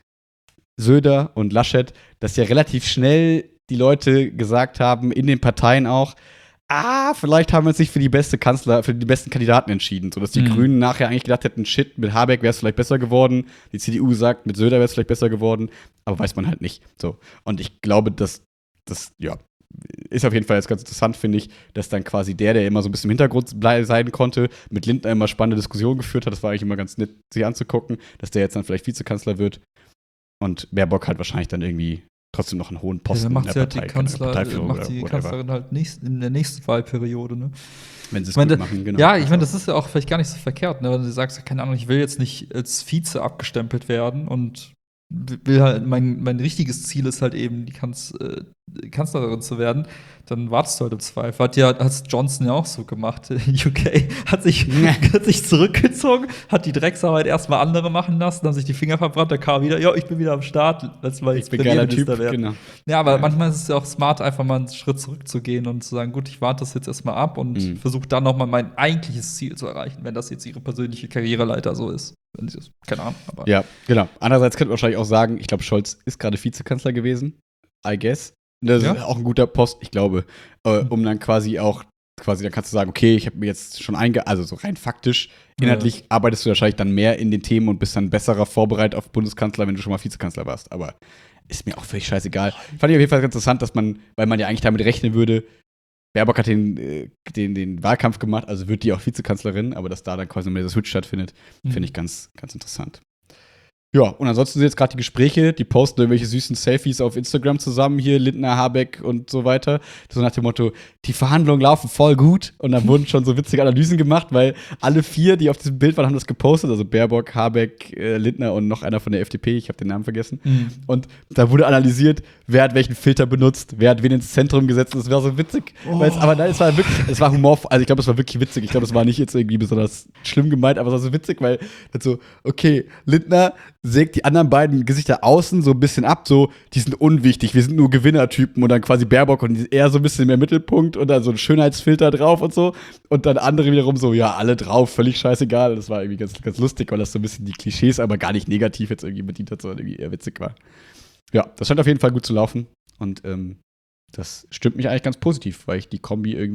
Söder und Laschet, dass ja relativ schnell die Leute gesagt haben, in den Parteien auch, ah, vielleicht haben wir uns nicht für die beste Kanzler, für die besten Kandidaten entschieden. Sodass die Mhm. Grünen nachher eigentlich gedacht hätten, shit, mit Habeck wäre es vielleicht besser geworden. Die C D U sagt, mit Söder wäre es vielleicht besser geworden. Aber weiß man halt nicht. So. Und ich glaube, dass das, ja, ist auf jeden Fall jetzt ganz interessant, finde ich, dass dann quasi der, der immer so ein bisschen im Hintergrund blei- sein konnte, mit Lindner immer spannende Diskussionen geführt hat. Das war eigentlich immer ganz nett, sich anzugucken, dass der jetzt dann vielleicht Vizekanzler wird. Und Baerbock hat wahrscheinlich dann irgendwie trotzdem noch einen hohen Ja, Posten dann macht in sie der halt die, Partei. Kanzler, Parteiführung macht oder sie die whatever. Kanzlerin halt nächst, in der nächsten Wahlperiode, ne? Wenn sie es Ich meine, gut machen, genau. Ja, ich meine, das ist ja auch vielleicht gar nicht so verkehrt, ne? Wenn du sagst, keine Ahnung, ich will jetzt nicht als Vize abgestempelt werden und will halt, mein, mein richtiges Ziel ist halt eben, die Kanz, äh, Kanzlerin zu werden, dann wartest du halt im Zweifel. Hat ja hat Johnson ja auch so gemacht. U K hat sich, hat sich zurückgezogen, hat die Drecksarbeit erstmal andere machen lassen, haben sich die Finger verbrannt, da kam wieder, ja, ich bin wieder am Start, lass mal Ich jetzt bin geiler Typ, Premierminister werden. genau. Ja, aber Ja. manchmal ist es ja auch smart, einfach mal einen Schritt zurückzugehen und zu sagen, gut, ich warte das jetzt erstmal ab und Mhm. versuche dann noch mal mein eigentliches Ziel zu erreichen, wenn das jetzt ihre persönliche Karriereleiter so ist. Wenn sie das, keine Ahnung, aber Ja, genau. Andererseits könnte man wahrscheinlich auch sagen, ich glaube, Scholz ist gerade Vizekanzler gewesen. I guess. Das Ja? ist auch ein guter Post, ich glaube. Äh, Mhm. um dann quasi auch, quasi, dann kannst du sagen, okay, ich habe mir jetzt schon einge, also so rein faktisch, inhaltlich arbeitest du wahrscheinlich dann mehr in den Themen und bist dann besserer vorbereitet auf Bundeskanzler, wenn du schon mal Vizekanzler warst. Aber ist mir auch völlig scheißegal. Fand ich auf jeden Fall ganz interessant, dass man, weil man ja eigentlich damit rechnen würde, Baerbock hat den, äh, den, den Wahlkampf gemacht, also wird die auch Vizekanzlerin, aber dass da dann quasi mal dieser Switch stattfindet, Mhm. finde ich ganz, ganz interessant. Ja, und ansonsten sind jetzt gerade die Gespräche, die posten irgendwelche süßen Selfies auf Instagram zusammen, hier Lindner, Habeck und so weiter. So nach dem Motto, die Verhandlungen laufen voll gut. Und dann wurden schon so witzige Analysen gemacht, weil alle vier, die auf diesem Bild waren, haben das gepostet. Also Baerbock, Habeck, äh, Lindner und noch einer von der F D P, ich habe den Namen vergessen. Mhm. Und da wurde analysiert, wer hat welchen Filter benutzt, wer hat wen ins Zentrum gesetzt. Und das war so witzig. Oh. Weil's, aber nein, es war wirklich, es war humorvoll. Also ich glaube, es war wirklich witzig. Ich glaube, das war nicht jetzt irgendwie besonders schlimm gemeint, aber es war so witzig, weil das so, okay, Lindner sägt die anderen beiden Gesichter außen so ein bisschen ab, so, die sind unwichtig, wir sind nur Gewinnertypen und dann quasi Baerbock und eher so ein bisschen mehr Mittelpunkt und dann so ein Schönheitsfilter drauf und so und dann andere wiederum so, ja, alle drauf, völlig scheißegal. Das war irgendwie ganz, ganz lustig, weil das so ein bisschen die Klischees aber gar nicht negativ jetzt irgendwie bedient hat, sondern irgendwie eher witzig war. Ja, das scheint auf jeden Fall gut zu laufen und ähm, das stimmt mich eigentlich ganz positiv, weil ich die Kombi irgendwie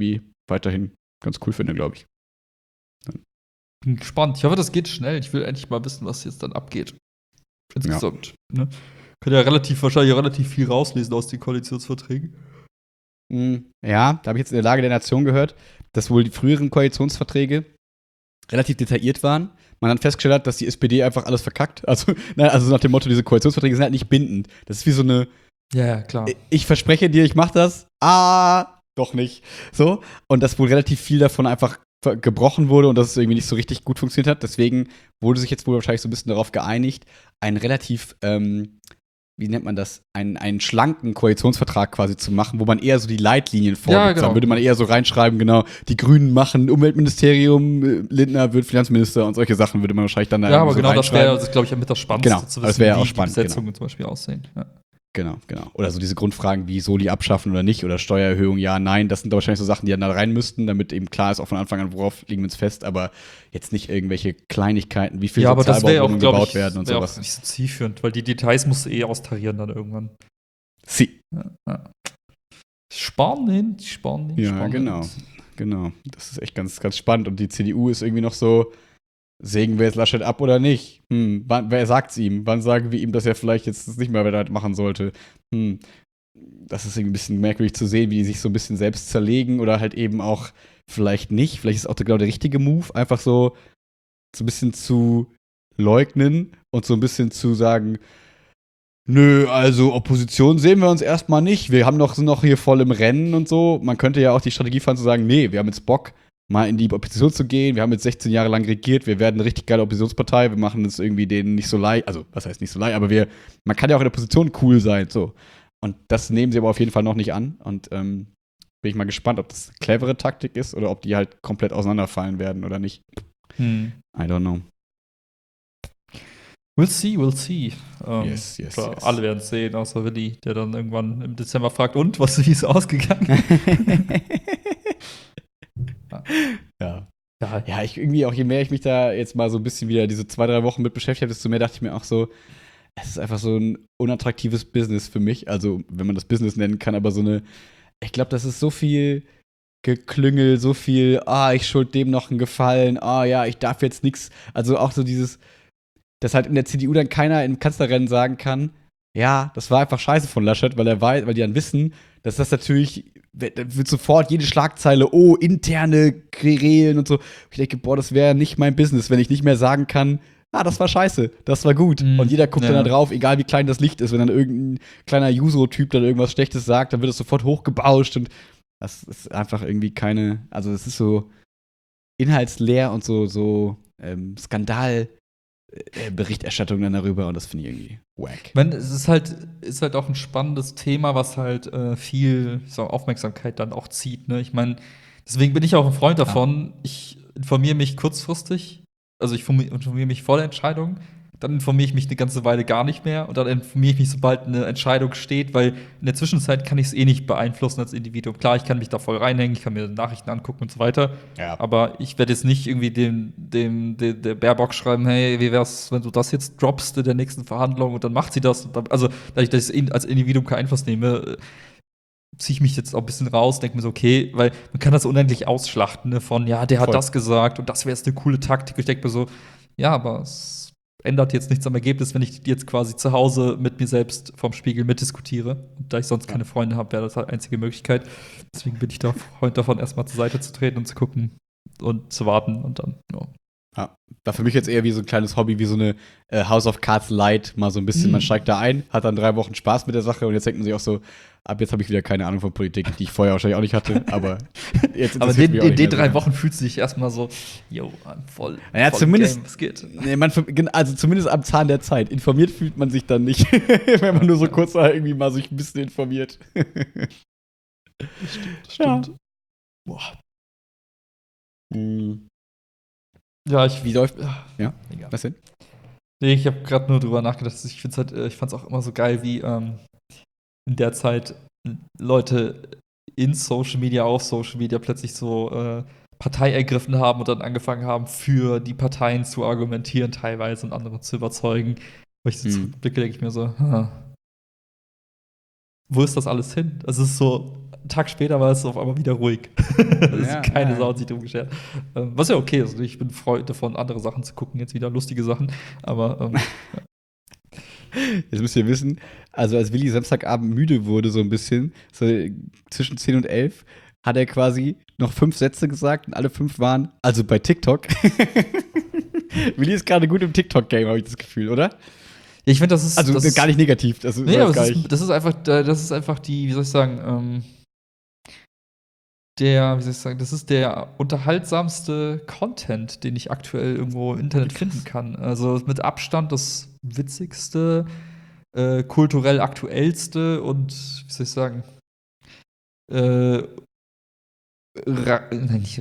weiterhin ganz cool finde, glaube ich. Bin gespannt. Ich hoffe, das geht schnell. Ich will endlich mal wissen, was jetzt dann abgeht. Insgesamt. Ja. Ne? Könnt ja relativ, wahrscheinlich relativ viel rauslesen aus den Koalitionsverträgen. Ja, da habe ich jetzt in der Lage der Nation gehört, dass wohl die früheren Koalitionsverträge relativ detailliert waren. Man hat festgestellt hat, dass die S P D einfach alles verkackt. Also, na, also nach dem Motto, diese Koalitionsverträge sind halt nicht bindend. Das ist wie so eine Ja, ja, klar. Ich verspreche dir, ich mach das. Ah, doch nicht. So. Und dass wohl relativ viel davon einfach gebrochen wurde und dass es irgendwie nicht so richtig gut funktioniert hat. Deswegen wurde sich jetzt wohl wahrscheinlich so ein bisschen darauf geeinigt, einen relativ, ähm, wie nennt man das, einen, einen schlanken Koalitionsvertrag quasi zu machen, wo man eher so die Leitlinien vorgibt. Ja, genau. Dann würde man eher so reinschreiben, genau, die Grünen machen Umweltministerium, Lindner wird Finanzminister und solche Sachen würde man wahrscheinlich dann da Ja, aber so genau das wäre, reinschreiben. also, glaube ich, mit das Spannendste Genau, zu das wissen, wäre ja auch wie spannend, die Besetzungen genau. zum Beispiel aussehen. Ja. Genau, genau. Oder so diese Grundfragen wie Soli abschaffen oder nicht oder Steuererhöhung, ja, nein. Das sind doch wahrscheinlich so Sachen, die dann da rein müssten, damit eben klar ist, auch von Anfang an, worauf legen wir uns fest. Aber jetzt nicht irgendwelche Kleinigkeiten, wie viel Ja, aber das wäre auch, Sozialbauwohnungen glaube gebaut ich, werden und wär sowas. auch nicht so zielführend, weil die Details musst du eh austarieren dann irgendwann. Sie. Ja, ja. Spannend, spannend, Ja, spannend. genau. Genau. Das ist echt ganz, ganz spannend. Und die C D U ist irgendwie noch so, sägen wir jetzt Laschet ab oder nicht? Hm, wann, wer sagt's ihm? Wann sagen wir ihm, dass er vielleicht jetzt nicht mehr weiter machen sollte? Hm, das ist irgendwie ein bisschen merkwürdig zu sehen, wie die sich so ein bisschen selbst zerlegen oder halt eben auch vielleicht nicht. Vielleicht ist auch genau der richtige Move, einfach so, so ein bisschen zu leugnen und so ein bisschen zu sagen, nö, also Opposition sehen wir uns erstmal nicht. Wir haben noch, sind noch hier voll im Rennen und so. Man könnte ja auch die Strategie fahren zu sagen, nee, wir haben jetzt Bock, mal in die Opposition zu gehen. Wir haben jetzt sechzehn Jahre lang regiert. Wir werden eine richtig geile Oppositionspartei. Wir machen es irgendwie denen nicht so leicht. Also, was heißt nicht so leicht, aber wir, man kann ja auch in der Position cool sein. So. Und das nehmen sie aber auf jeden Fall noch nicht an. Und ähm, bin ich mal gespannt, ob das eine clevere Taktik ist oder ob die halt komplett auseinanderfallen werden oder nicht. Hm. I don't know. We'll see, we'll see. Ähm, Yes, yes, klar, yes. Alle werden es sehen, außer Willi, der dann irgendwann im Dezember fragt, und, was wie ist es ausgegangen? Ja. Ja, Ja, ich irgendwie auch, je mehr ich mich da jetzt mal so ein bisschen wieder diese zwei, drei Wochen mit beschäftigt habe, desto mehr dachte ich mir auch so, es ist einfach so ein unattraktives Business für mich. Also, wenn man das Business nennen kann, aber so eine, ich glaube, das ist so viel Geklüngel, so viel, ah, ich schuld dem noch einen Gefallen, ah, ja, ich darf jetzt nichts. Also auch so dieses, dass halt in der C D U dann keiner im Kanzlerrennen sagen kann, ja, das war einfach scheiße von Laschet, weil er weiß, weil die dann wissen, dass das natürlich, da wird sofort jede Schlagzeile, oh, interne Querelen und so. Ich denke, boah, das wäre nicht mein Business, wenn ich nicht mehr sagen kann, ah, das war scheiße, das war gut. Mhm, Und jeder guckt ja. dann da drauf, egal wie klein das Licht ist, wenn dann irgendein kleiner Juso-Typ dann irgendwas Schlechtes sagt, dann wird es sofort hochgebauscht und das ist einfach irgendwie keine, also es ist so inhaltsleer und so, so ähm, Skandal. Berichterstattung dann darüber und das finde ich irgendwie wack. Ich meine, es ist halt, ist halt auch ein spannendes Thema, was halt äh, viel ich sag, Aufmerksamkeit dann auch zieht. Ne? Ich meine, deswegen bin ich auch ein Freund davon. Ich informiere mich kurzfristig, also ich informi- informiere mich vor der Entscheidung, dann informiere ich mich eine ganze Weile gar nicht mehr und dann informiere ich mich, sobald eine Entscheidung steht, weil in der Zwischenzeit kann ich es eh nicht beeinflussen als Individuum. Klar, ich kann mich da voll reinhängen, ich kann mir Nachrichten angucken und so weiter. Ja. Aber ich werde jetzt nicht irgendwie dem, dem, dem der Baerbock schreiben, hey, wie wär's, wenn du das jetzt droppst in der nächsten Verhandlung und dann macht sie das. Und dann, also, da ich das als Individuum keinen Einfluss nehme, ziehe ich mich jetzt auch ein bisschen raus, denke mir so, okay, weil man kann das unendlich ausschlachten, ne, von, ja, der hat Voll. das gesagt und das wäre jetzt eine coole Taktik. Ich denke mir so, ja, aber es ändert jetzt nichts am Ergebnis, wenn ich jetzt quasi zu Hause mit mir selbst vorm Spiegel mitdiskutiere. Und da ich sonst keine Freunde habe, wäre das halt einzige Möglichkeit. Deswegen bin ich da Freund davon, erstmal zur Seite zu treten und zu gucken und zu warten und dann, ja. Ja. War für mich jetzt eher wie so ein kleines Hobby, wie so eine äh, House of Cards Light, mal so ein bisschen, Mhm. man steigt da ein, hat dann drei Wochen Spaß mit der Sache und jetzt denkt man sich auch so, ab jetzt habe ich wieder keine Ahnung von Politik, die ich vorher wahrscheinlich auch nicht hatte, aber jetzt Aber interessiert in mich auch den, nicht den mehr drei so. Wochen fühlst du dich erstmal so, yo, I'm voll. Naja, voll im zumindest- Game, was geht. Nee, man, also zumindest am Zahn der Zeit. Informiert fühlt man sich dann nicht, wenn man nur so kurz mal irgendwie mal sich ein bisschen informiert. Das stimmt, das stimmt. Boah. Hm. Ja, ich. Wie läuft. Ja, egal. Was denn? Nee, ich habe gerade nur drüber nachgedacht. Ich find's halt, äh, ich fand's auch immer so geil, wie ähm, in der Zeit Leute in Social Media, auf Social Media plötzlich so äh, Partei ergriffen haben und dann angefangen haben, für die Parteien zu argumentieren, teilweise und andere zu überzeugen. Wo ich so Hm. zurückblicke, denke ich mir so, ha, wo ist das alles hin? Es ist so, einen Tag später war es auf einmal wieder ruhig. Es Ja, ist keine ja. Sau hat sich drum geschert. Ähm, was ja okay ist. Ich bin Freund davon, andere Sachen zu gucken, jetzt wieder lustige Sachen. Aber ähm, Jetzt müsst ihr wissen, also als Willi Samstagabend müde wurde, so ein bisschen, so zwischen zehn und elf, hat er quasi noch fünf Sätze gesagt und alle fünf waren, also bei TikTok. Willi ist gerade gut im TikTok-Game, habe ich das Gefühl, oder? ich finde, das ist. Also das gar nicht negativ. Das ist, Nee, soll aber gar das ist, nicht. das ist einfach, das ist einfach die, wie soll ich sagen, ähm, der, wie soll ich sagen, das ist der unterhaltsamste Content, den ich aktuell irgendwo im Internet Krass. finden kann. Also mit Abstand das witzigste, äh, kulturell aktuellste und, wie soll ich sagen, äh, ra- nein, nicht,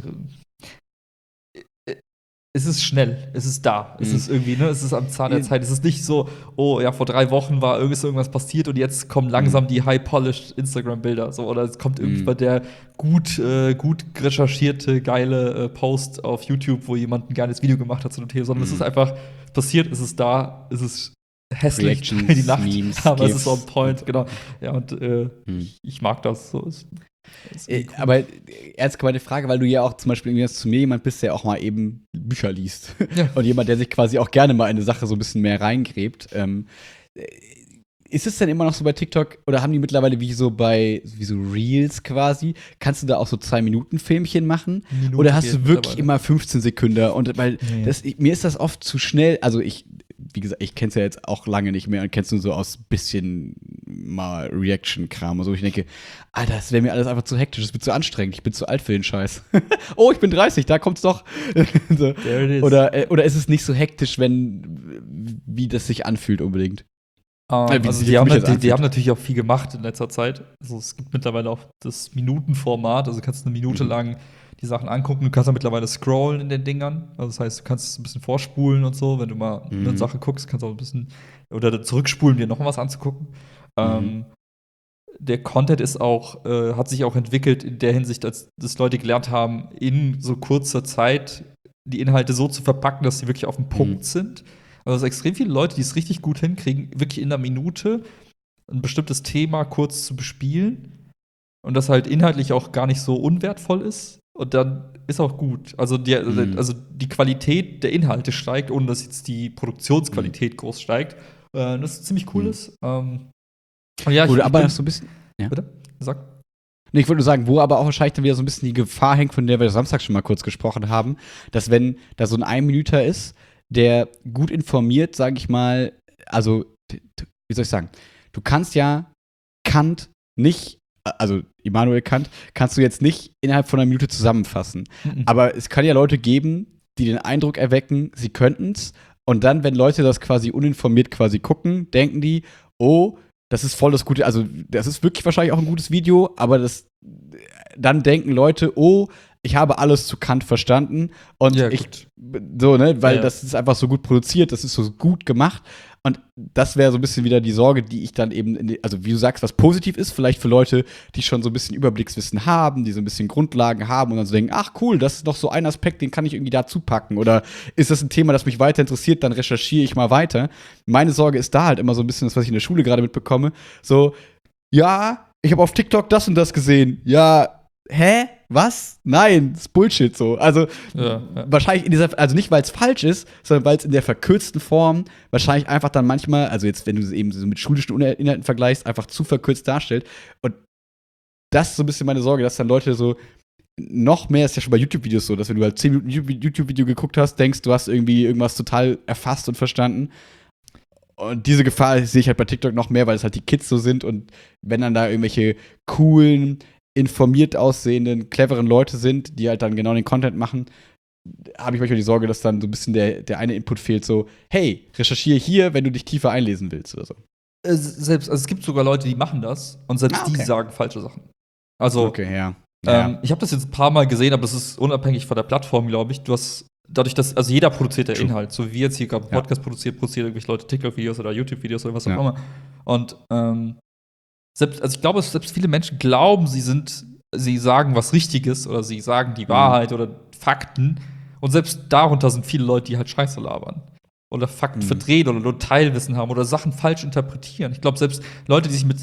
es ist schnell, es ist da, es Mhm. ist irgendwie, ne, es ist am Zahn der Ja. Zeit. Es ist nicht so, oh ja, vor drei Wochen war irgendwas, irgendwas passiert und jetzt kommen langsam die high-polished Instagram-Bilder. So, oder es kommt irgendwie Mhm. bei der gut, äh, gut recherchierte, geile äh, Post auf YouTube, wo jemand ein geiles Video gemacht hat zu einem Thema, sondern es Mhm. ist einfach passiert, es ist da, es ist hässlich Reactions, wie die Nacht, Memes, aber es ist GIFs on point, und- genau. Ja, und äh, Mhm. ich, ich mag das so. Es, es Äh, aber äh, ernst gemeinte Frage, weil du ja auch zum Beispiel irgendwie jetzt zu mir jemand bist, der auch mal eben Bücher liest. Ja. Und jemand, der sich quasi auch gerne mal in eine Sache so ein bisschen mehr reingräbt. Ähm, äh, ist es denn immer noch so bei TikTok oder haben die mittlerweile wie so bei wie so Reels quasi? Kannst du da auch so zwei-Minuten-Filmchen machen? Minute Oder hast geht du wirklich mittlerweile. immer fünfzehn Sekunden? Und weil Nee. das, ich, mir ist das oft zu schnell. Also ich, wie gesagt, ich kenn's ja jetzt auch lange nicht mehr und kenn's nur so aus bisschen mal Reaction-Kram und so. Ich denke, Alter, das wäre mir alles einfach zu hektisch, das wird zu anstrengend, ich bin zu alt für den Scheiß. Oh, ich bin dreißig, da kommt's doch. So. There it is. Oder, äh, oder ist es nicht so hektisch, wenn, wie das sich anfühlt unbedingt? Ähm, Äh, wie also sich die für haben, mich jetzt die, die anfühlt. haben natürlich auch viel gemacht in letzter Zeit. Also es gibt mittlerweile auch das Minutenformat, also du kannst eine Minute Mhm. lang die Sachen angucken. Du kannst ja mittlerweile scrollen in den Dingern. Also das heißt, du kannst ein bisschen vorspulen und so, wenn du mal Mhm. eine Sache guckst, kannst du auch ein bisschen oder zurückspulen, dir noch was anzugucken. Ähm, der Content ist auch, äh, hat sich auch entwickelt in der Hinsicht, als dass Leute gelernt haben, in so kurzer Zeit die Inhalte so zu verpacken, dass sie wirklich auf dem Punkt Mhm. sind. Also es sind extrem viele Leute, die es richtig gut hinkriegen, wirklich in einer Minute ein bestimmtes Thema kurz zu bespielen und das halt inhaltlich auch gar nicht so unwertvoll ist. Und dann ist auch gut. Also die, Mhm. also die Qualität der Inhalte steigt, ohne dass jetzt die Produktionsqualität groß steigt. Äh, das ist ziemlich cool Mhm. ist. Ähm, ja, ich, Oder ich aber bin, so ein bisschen. Ja. Bitte? Sag. Nee, ich wollte nur sagen, wo aber auch wahrscheinlich dann wieder so ein bisschen die Gefahr hängt, von der wir Samstag schon mal kurz gesprochen haben, dass wenn da so ein Ein-Minüter ist, der gut informiert, sage ich mal, also, t- t- wie soll ich sagen, du kannst ja Kant nicht, also Immanuel Kant, kannst du jetzt nicht innerhalb von einer Minute zusammenfassen. Mhm. Aber es kann ja Leute geben, die den Eindruck erwecken, sie können's. Und dann, wenn Leute das quasi uninformiert quasi gucken, denken die, oh, das ist voll das gute, also das ist wirklich wahrscheinlich auch ein gutes Video, aber das, dann denken Leute, oh, ich habe alles zu Kant verstanden und Ja, ich, gut. so, ne, weil Ja. das ist einfach so gut produziert, das ist so gut gemacht und das wäre so ein bisschen wieder die Sorge, die ich dann eben, in die, also wie du sagst, was positiv ist, vielleicht für Leute, die schon so ein bisschen Überblickswissen haben, die so ein bisschen Grundlagen haben und dann so denken, ach cool, das ist noch so ein Aspekt, den kann ich irgendwie dazu packen oder ist das ein Thema, das mich weiter interessiert, dann recherchiere ich mal weiter. Meine Sorge ist da halt immer so ein bisschen das, was ich in der Schule gerade mitbekomme, so, ja, ich habe auf TikTok das und das gesehen, ja, hä? Was? Nein, das ist Bullshit so. Also Ja, ja. wahrscheinlich in dieser, also nicht, weil es falsch ist, sondern weil es in der verkürzten Form wahrscheinlich einfach dann manchmal, also jetzt, wenn du es eben so mit schulischen Inhalten vergleichst, einfach zu verkürzt darstellt. Und das ist so ein bisschen meine Sorge, dass dann Leute so noch mehr, ist ja schon bei YouTube-Videos so, dass wenn du halt zehn Minuten YouTube-Video geguckt hast, denkst, du hast irgendwie irgendwas total erfasst und verstanden. Und diese Gefahr sehe ich halt bei TikTok noch mehr, weil es halt die Kids so sind und wenn dann da irgendwelche coolen, informiert aussehenden, cleveren Leute sind, die halt dann genau den Content machen, habe ich manchmal die Sorge, dass dann so ein bisschen der, der eine Input fehlt, so, hey, recherchiere hier, wenn du dich tiefer einlesen willst oder so. Äh, selbst, also es gibt sogar Leute, die machen das und selbst Ah, okay. die sagen falsche Sachen. Also, Okay, ja. ähm, ja. ich habe das jetzt ein paar Mal gesehen, aber das ist unabhängig von der Plattform, glaube ich. Du hast dadurch, dass, also jeder produziert ja True. Inhalt, so wie jetzt hier gerade einen Ja. Podcast produziert, produzieren irgendwelche Leute TikTok-Videos oder YouTube-Videos oder was auch Ja. immer. Und ähm, selbst, also ich glaube, selbst viele Menschen glauben, sie sind, sie sagen was Richtiges oder sie sagen die Mhm. Wahrheit oder Fakten. Und selbst darunter sind viele Leute, die halt Scheiße labern. Oder Fakten Mhm. verdrehen oder nur Teilwissen haben oder Sachen falsch interpretieren. Ich glaube, selbst Leute, die sich mit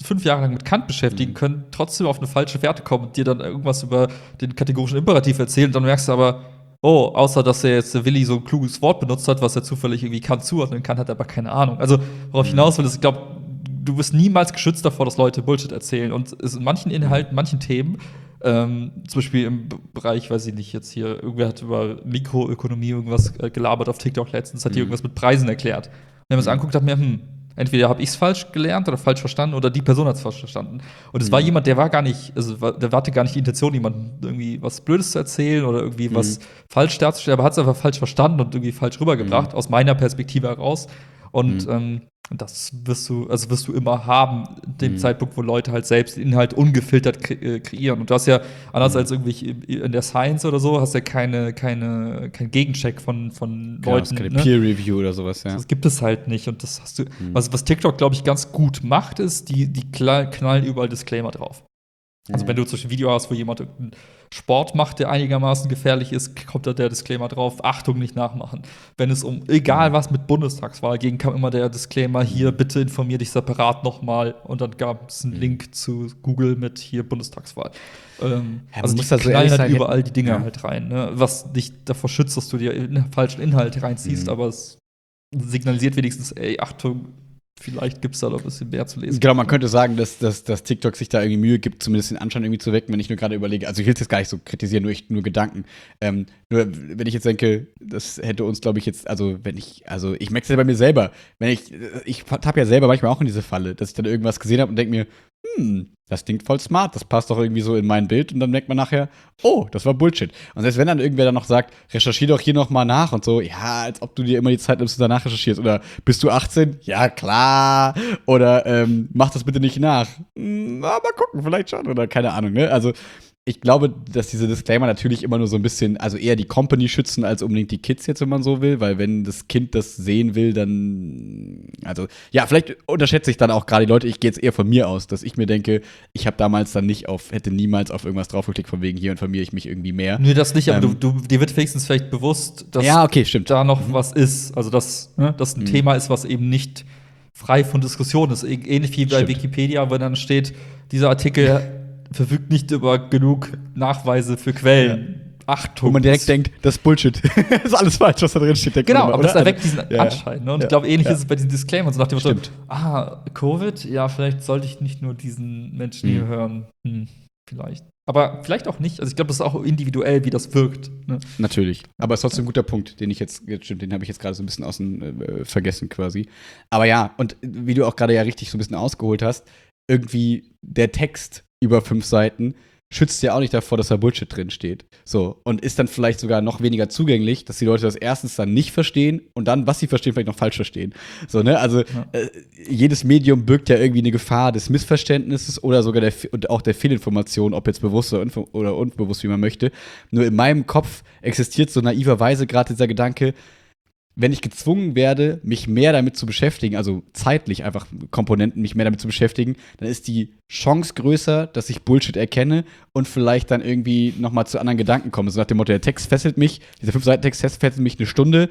fünf Jahre lang mit Kant beschäftigen, Mhm. können trotzdem auf eine falsche Fährte kommen und dir dann irgendwas über den kategorischen Imperativ erzählen. Und dann merkst du aber, oh, außer dass er jetzt der Willi so ein kluges Wort benutzt hat, was er zufällig irgendwie Kant zuordnen kann, hat er aber keine Ahnung. Also, worauf ich Mhm. hinaus will, ist, ich glaube, du bist niemals geschützt davor, dass Leute Bullshit erzählen. Und es in manchen Mhm. Inhalten, manchen Themen, ähm, zum Beispiel im B- Bereich, weiß ich nicht, jetzt hier, irgendwer hat über Mikroökonomie irgendwas äh, gelabert auf TikTok letztens, hat Mhm. hier irgendwas mit Preisen erklärt. Wenn man es Mhm. anguckt, hat mir, hm, entweder habe ich es falsch gelernt oder falsch verstanden oder die Person hat es falsch verstanden. Und es war Mhm. jemand, der war gar nicht, also war- der hatte gar nicht die Intention, jemandem irgendwie was Blödes zu erzählen oder irgendwie Mhm. was falsch darzustellen, aber hat es einfach falsch verstanden und irgendwie falsch rübergebracht, Mhm. aus meiner Perspektive heraus. Und Mhm. ähm, das wirst du, also wirst du immer haben, dem Mhm. Zeitpunkt, wo Leute halt selbst den Inhalt ungefiltert kre äh, kreieren. Und du hast ja, anders Mhm. als irgendwie in der Science oder so, hast ja keine, keine, kein Gegencheck von, von Genau, das ist Leuten. keine Ne? Peer Review oder sowas, ja. Das gibt es halt nicht. Und das hast du. Mhm. Was, was TikTok, glaube ich, ganz gut macht, ist, die, die knall- knallen überall Disclaimer drauf. Also, wenn du zum Beispiel ein Video hast, wo jemand irgendeinen Sport macht, der einigermaßen gefährlich ist, kommt da der Disclaimer drauf: Achtung, nicht nachmachen. Wenn es um egal was mit Bundestagswahl ging, kam immer der Disclaimer: Hier, bitte informier dich separat nochmal. Und dann gab es einen Mhm. Link zu Google mit hier Bundestagswahl. Ähm, Ja, man also, die muss da so knallen ehrlich halt sein, überall hätten- die Dinger ja. halt rein, ne? Was dich davor schützt, dass du dir in, falschen Inhalt reinziehst, Mhm. aber es signalisiert wenigstens: Ey, Achtung, vielleicht gibt es da noch ein bisschen mehr zu lesen. Genau, man könnte sagen, dass, dass, dass TikTok sich da irgendwie Mühe gibt, zumindest den Anschein irgendwie zu wecken, wenn ich nur gerade überlege, also ich will es jetzt gar nicht so kritisieren, nur, ich, nur Gedanken. Ähm, nur wenn ich jetzt denke, das hätte uns, glaube ich, jetzt, also wenn ich, also ich merke es ja bei mir selber, wenn ich, ich tappe ja selber manchmal auch in diese Falle, dass ich dann irgendwas gesehen habe und denke mir, hm, das klingt voll smart, das passt doch irgendwie so in mein Bild und dann merkt man nachher, oh, das war Bullshit. Und selbst wenn dann irgendwer dann noch sagt, recherchier doch hier noch mal nach und so, ja, als ob du dir immer die Zeit nimmst und danach recherchierst. Oder bist du achtzehn? Ja, klar. Oder ähm, mach das bitte nicht nach. Hm, na, mal gucken, vielleicht schon. Oder keine Ahnung, ne? Also ich glaube, dass diese Disclaimer natürlich immer nur so ein bisschen, also eher die Company schützen als unbedingt die Kids jetzt, wenn man so will, weil wenn das Kind das sehen will, dann, also ja, vielleicht unterschätze ich dann auch gerade die Leute. Ich gehe jetzt eher von mir aus, dass ich mir denke, ich habe damals dann nicht auf, hätte niemals auf irgendwas draufgeklickt von wegen hier informiere ich mich irgendwie mehr. Nee, das nicht, aber Ähm, du, du, dir wird wenigstens vielleicht bewusst, dass Ja, okay, stimmt. da noch was ist. Also, dass ne, das ein Mhm. Thema ist, was eben nicht frei von Diskussion ist. Ä- Ähnlich wie bei Stimmt. Wikipedia, wenn dann steht, dieser Artikel verfügt nicht über genug Nachweise für Quellen. Achtung. Wo man direkt das- denkt, das ist Bullshit. das ist alles falsch, was da drin steht. denkt man Genau, immer, aber das oder? erweckt diesen Also, ja, Anschein. Ne? Und ja, ich glaube, ähnlich ja. ist es bei diesen Disclaimern. So nach dem Motto, Stimmt. ah, Covid, ja, vielleicht sollte ich nicht nur diesen Menschen hier Hm. hören. Hm, vielleicht. Aber vielleicht auch nicht. Also ich glaube, das ist auch individuell, wie das wirkt. Ne? Natürlich. Aber es ist trotzdem ein guter Punkt, den ich jetzt, jetzt stimmt, den habe ich jetzt gerade so ein bisschen außen äh, vergessen quasi. Aber ja, und wie du auch gerade ja richtig so ein bisschen ausgeholt hast, irgendwie der Text über fünf Seiten schützt ja auch nicht davor, dass da Bullshit drin steht. So, und ist dann vielleicht sogar noch weniger zugänglich, dass die Leute das erstens dann nicht verstehen und dann, was sie verstehen, vielleicht noch falsch verstehen. So, ne? Also Ja. äh, jedes Medium birgt ja irgendwie eine Gefahr des Missverständnisses oder sogar der, und auch der Fehlinformation, ob jetzt bewusst oder, unver- oder unbewusst, wie man möchte. Nur in meinem Kopf existiert so naiverweise gerade dieser Gedanke, wenn ich gezwungen werde, mich mehr damit zu beschäftigen, also zeitlich einfach Komponenten, mich mehr damit zu beschäftigen, dann ist die Chance größer, dass ich Bullshit erkenne und vielleicht dann irgendwie noch mal zu anderen Gedanken komme. So nach dem Motto, der Text fesselt mich, dieser fünf-Seiten-Text fesselt mich eine Stunde,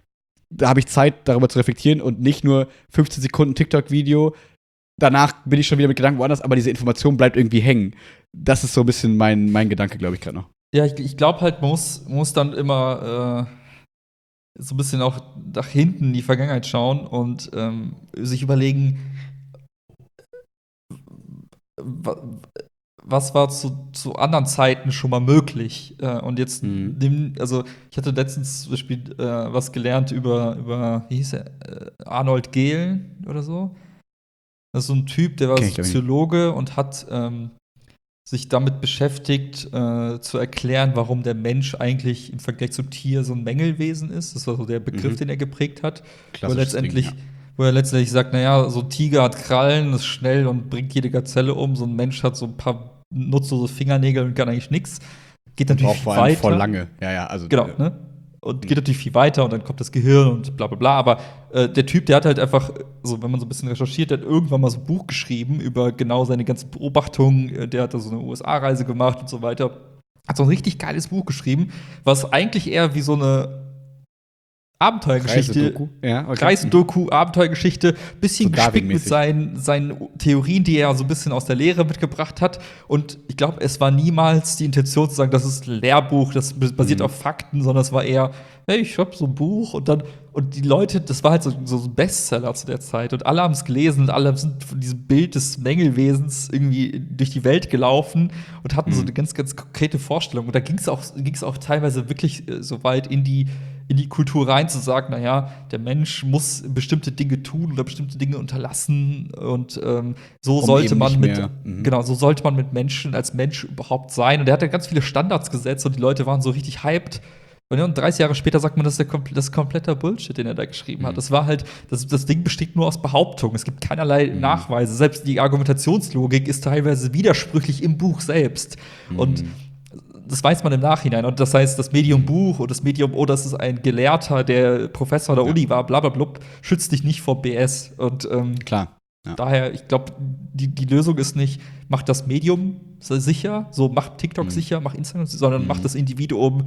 da habe ich Zeit, darüber zu reflektieren und nicht nur fünfzehn Sekunden TikTok-Video, danach bin ich schon wieder mit Gedanken woanders, aber diese Information bleibt irgendwie hängen. Das ist so ein bisschen mein, mein Gedanke, glaube ich, gerade noch. Ja, ich, ich glaube halt, man muss, man muss dann immer äh, so ein bisschen auch nach hinten in die Vergangenheit schauen und ähm, sich überlegen, wa- was war zu, zu anderen Zeiten schon mal möglich. Äh, und jetzt Mhm. nimm, also ich hatte letztens zum Beispiel äh, was gelernt über, über, wie hieß er, äh, Arnold Gehlen oder so. Das ist so ein Typ, der war Kenn ich, glaub ich, nicht. Soziologe und hat ähm, sich damit beschäftigt, äh, zu erklären, warum der Mensch eigentlich im Vergleich zum Tier so ein Mängelwesen ist. Das war so der Begriff, Mhm. den er geprägt hat. Wo er Klassisches letztendlich, Ding, wo er letztendlich sagt, naja, so ein Tiger hat Krallen, ist schnell und bringt jede Gazelle um. So ein Mensch hat so ein paar nutzlose Fingernägel und kann eigentlich nichts. Geht ja. natürlich Braucht viel vor allem weiter. voll lange. Ja, ja, also. Genau, äh, ne? Und geht natürlich viel weiter und dann kommt das Gehirn und bla bla bla. Aber äh, der Typ, der hat halt einfach, so wenn man so ein bisschen recherchiert, der hat irgendwann mal so ein Buch geschrieben über genau seine ganzen Beobachtungen. Äh, Der hat da so eine U S A-Reise gemacht und so weiter. Hat so ein richtig geiles Buch geschrieben, was eigentlich eher wie so eine Abenteuergeschichte. Reisedoku? Ja, okay. Reisedoku, Abenteuergeschichte, bisschen So gespickt mit Darwin-mäßig. seinen, seinen Theorien, die er so ein bisschen aus der Lehre mitgebracht hat. Und ich glaube, es war niemals die Intention zu sagen, das ist ein Lehrbuch, das basiert Mhm. auf Fakten, sondern es war eher, hey, ich hab so ein Buch und dann, und die Leute, das war halt so, so ein Bestseller zu der Zeit. Und alle haben es gelesen und alle sind von diesem Bild des Mängelwesens irgendwie durch die Welt gelaufen und hatten so Mhm. eine ganz, ganz konkrete Vorstellung. Und da ging es auch, ging's auch teilweise wirklich äh, so weit in die in die Kultur rein zu sagen, naja, der Mensch muss bestimmte Dinge tun oder bestimmte Dinge unterlassen und ähm, so Um sollte eben man nicht mit mehr- mhm. genau, so sollte man mit Menschen als Mensch überhaupt sein. Und er hat ja ganz viele Standards gesetzt und die Leute waren so richtig hyped. Und ja, und dreißig Jahre später sagt man, das ist, der, kompl- das ist kompletter Bullshit, den er da geschrieben Mhm. hat. Das war halt, das, das Ding besteht nur aus Behauptungen. Es gibt keinerlei Mhm. Nachweise. Selbst die Argumentationslogik ist teilweise widersprüchlich im Buch selbst. Und Mhm. das weiß man im Nachhinein. Und das heißt, das Medium Buch oder das Medium, oh, das ist ein Gelehrter, der Professor der Ja. Uni war, bla bla bla, schützt dich nicht vor B S. Und ähm, Klar. Ja. daher, ich glaube, die, die Lösung ist nicht, macht das Medium sicher, so macht TikTok Mhm. sicher, macht Instagram sicher, sondern Mhm. macht das Individuum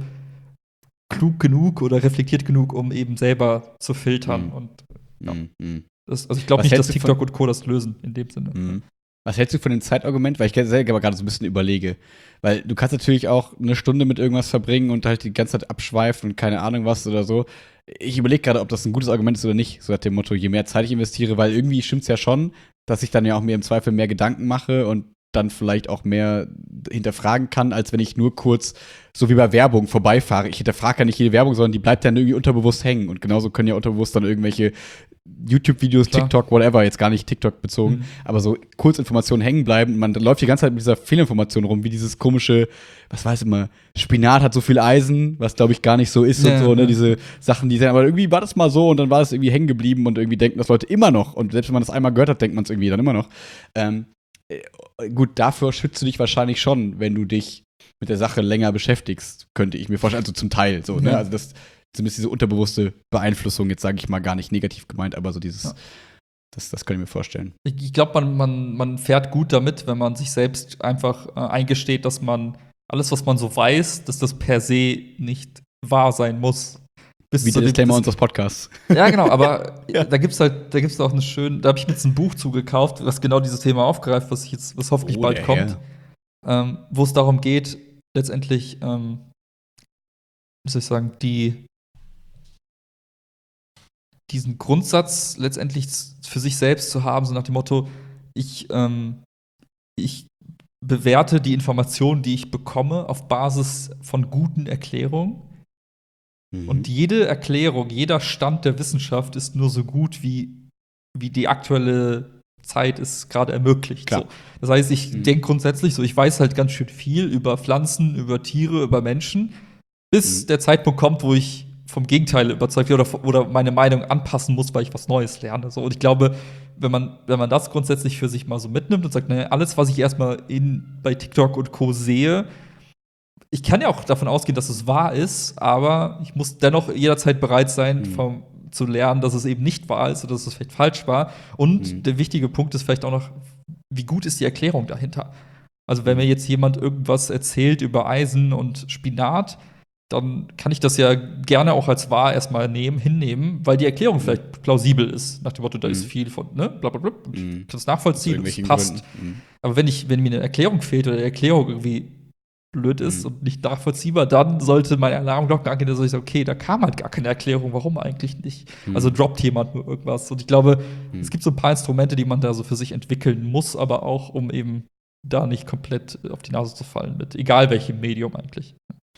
klug genug oder reflektiert genug, um eben selber zu filtern. Mhm. Und ja, Mhm. Mhm. das, also ich glaube Was nicht, dass hältst du TikTok von- und Co. das lösen in dem Sinne. Mhm. Was hältst du von dem Zeitargument? Weil ich selber gerade so ein bisschen überlege. Weil du kannst natürlich auch eine Stunde mit irgendwas verbringen und halt die ganze Zeit abschweifen und keine Ahnung was oder so. Ich überlege gerade, ob das ein gutes Argument ist oder nicht. So nach dem Motto, je mehr Zeit ich investiere, weil irgendwie stimmt es ja schon, dass ich dann ja auch mir im Zweifel mehr Gedanken mache und dann vielleicht auch mehr hinterfragen kann, als wenn ich nur kurz, so wie bei Werbung, vorbeifahre. Ich hinterfrage ja nicht jede Werbung, sondern die bleibt dann irgendwie unterbewusst hängen. Und genauso können ja unterbewusst dann irgendwelche YouTube-Videos, Klar. TikTok, whatever, jetzt gar nicht TikTok bezogen, Mhm. aber so Kurzinformationen hängen bleiben. Man läuft die ganze Zeit mit dieser Fehlinformation rum, wie dieses komische, was weiß ich immer, Spinat hat so viel Eisen, was glaube ich gar nicht so ist Ja, und so, ne, ja. diese Sachen, die sind, aber irgendwie war das mal so und dann war es irgendwie hängen geblieben und irgendwie denken das Leute immer noch. Und selbst wenn man das einmal gehört hat, denkt man es irgendwie dann immer noch. Ähm, äh, gut, dafür schützt du dich wahrscheinlich schon, wenn du dich mit der Sache länger beschäftigst, könnte ich mir vorstellen, also zum Teil so, ne, Ja. also das zumindest diese unterbewusste Beeinflussung, jetzt sage ich mal gar nicht negativ gemeint, aber so dieses, Ja. das, das könnte ich mir vorstellen. Ich, ich glaube, man, man, man fährt gut damit, wenn man sich selbst einfach äh, eingesteht, dass man alles, was man so weiß, dass das per se nicht wahr sein muss. Bis Wie zu der dem- Disclaimer bis- unseres Podcasts. Ja, genau, aber Ja. da gibt's halt, da gibt's auch eine schöne, da habe ich mir jetzt ein Buch zugekauft, was genau dieses Thema aufgreift, was ich jetzt, was hoffentlich Oh, bald der kommt, Herr. ähm, wo es darum geht, letztendlich, ähm, wie soll ich sagen, die diesen Grundsatz letztendlich z- für sich selbst zu haben, so nach dem Motto, ich, ähm, ich bewerte die Informationen, die ich bekomme, auf Basis von guten Erklärungen. Mhm. Und jede Erklärung, jeder Stand der Wissenschaft ist nur so gut, wie, wie die aktuelle Zeit es gerade ermöglicht. Klar. So. Das heißt, ich Mhm. denke grundsätzlich so, ich weiß halt ganz schön viel über Pflanzen, über Tiere, über Menschen, bis Mhm. der Zeitpunkt kommt, wo ich vom Gegenteil überzeugt werde oder, oder meine Meinung anpassen muss, weil ich was Neues lerne. So. Und ich glaube, wenn man, wenn man das grundsätzlich für sich mal so mitnimmt und sagt, naja, alles, was ich erstmal in, bei TikTok und Co. sehe, ich kann ja auch davon ausgehen, dass es wahr ist, aber ich muss dennoch jederzeit bereit sein, Mhm. vom, zu lernen, dass es eben nicht wahr ist oder dass es vielleicht falsch war. Und Mhm. der wichtige Punkt ist vielleicht auch noch, wie gut ist die Erklärung dahinter? Also, wenn Mhm. mir jetzt jemand irgendwas erzählt über Eisen und Spinat, dann kann ich das ja gerne auch als wahr erstmal nehmen, hinnehmen, weil die Erklärung vielleicht plausibel ist. Nach dem Motto, da ist Mhm. viel von, ne, bla bla bla. Ich Mhm. kann es nachvollziehen, Aus es irgendwelchen passt. Gründen. Mhm. Aber wenn, ich, wenn mir eine Erklärung fehlt oder die Erklärung irgendwie blöd ist Mhm. und nicht nachvollziehbar, dann sollte meine Alarmglocken angehen, dass ich sage, okay, da kam halt gar keine Erklärung, warum eigentlich nicht. Mhm. Also droppt jemand nur irgendwas. Und ich glaube, Mhm. es gibt so ein paar Instrumente, die man da so für sich entwickeln muss, aber auch, um eben da nicht komplett auf die Nase zu fallen mit, egal welchem Medium eigentlich.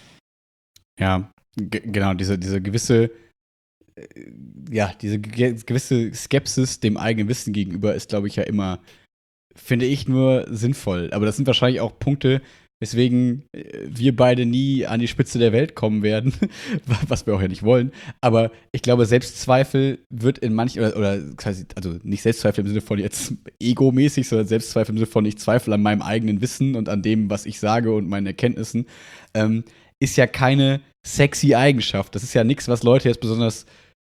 Ja, ge- genau, diese, diese gewisse, äh, ja, diese ge gewisse Skepsis dem eigenen Wissen gegenüber ist, glaube ich, ja immer, finde ich, nur sinnvoll. Aber das sind wahrscheinlich auch Punkte, weswegen äh, wir beide nie an die Spitze der Welt kommen werden, was wir auch ja nicht wollen. Aber ich glaube, Selbstzweifel wird in manchen, oder, oder quasi, also nicht Selbstzweifel im Sinne von jetzt egomäßig, sondern Selbstzweifel im Sinne von, ich zweifle an meinem eigenen Wissen und an dem, was ich sage und meinen Erkenntnissen, ähm, ist ja keine sexy Eigenschaft. Das ist ja nichts, was Leute jetzt besonders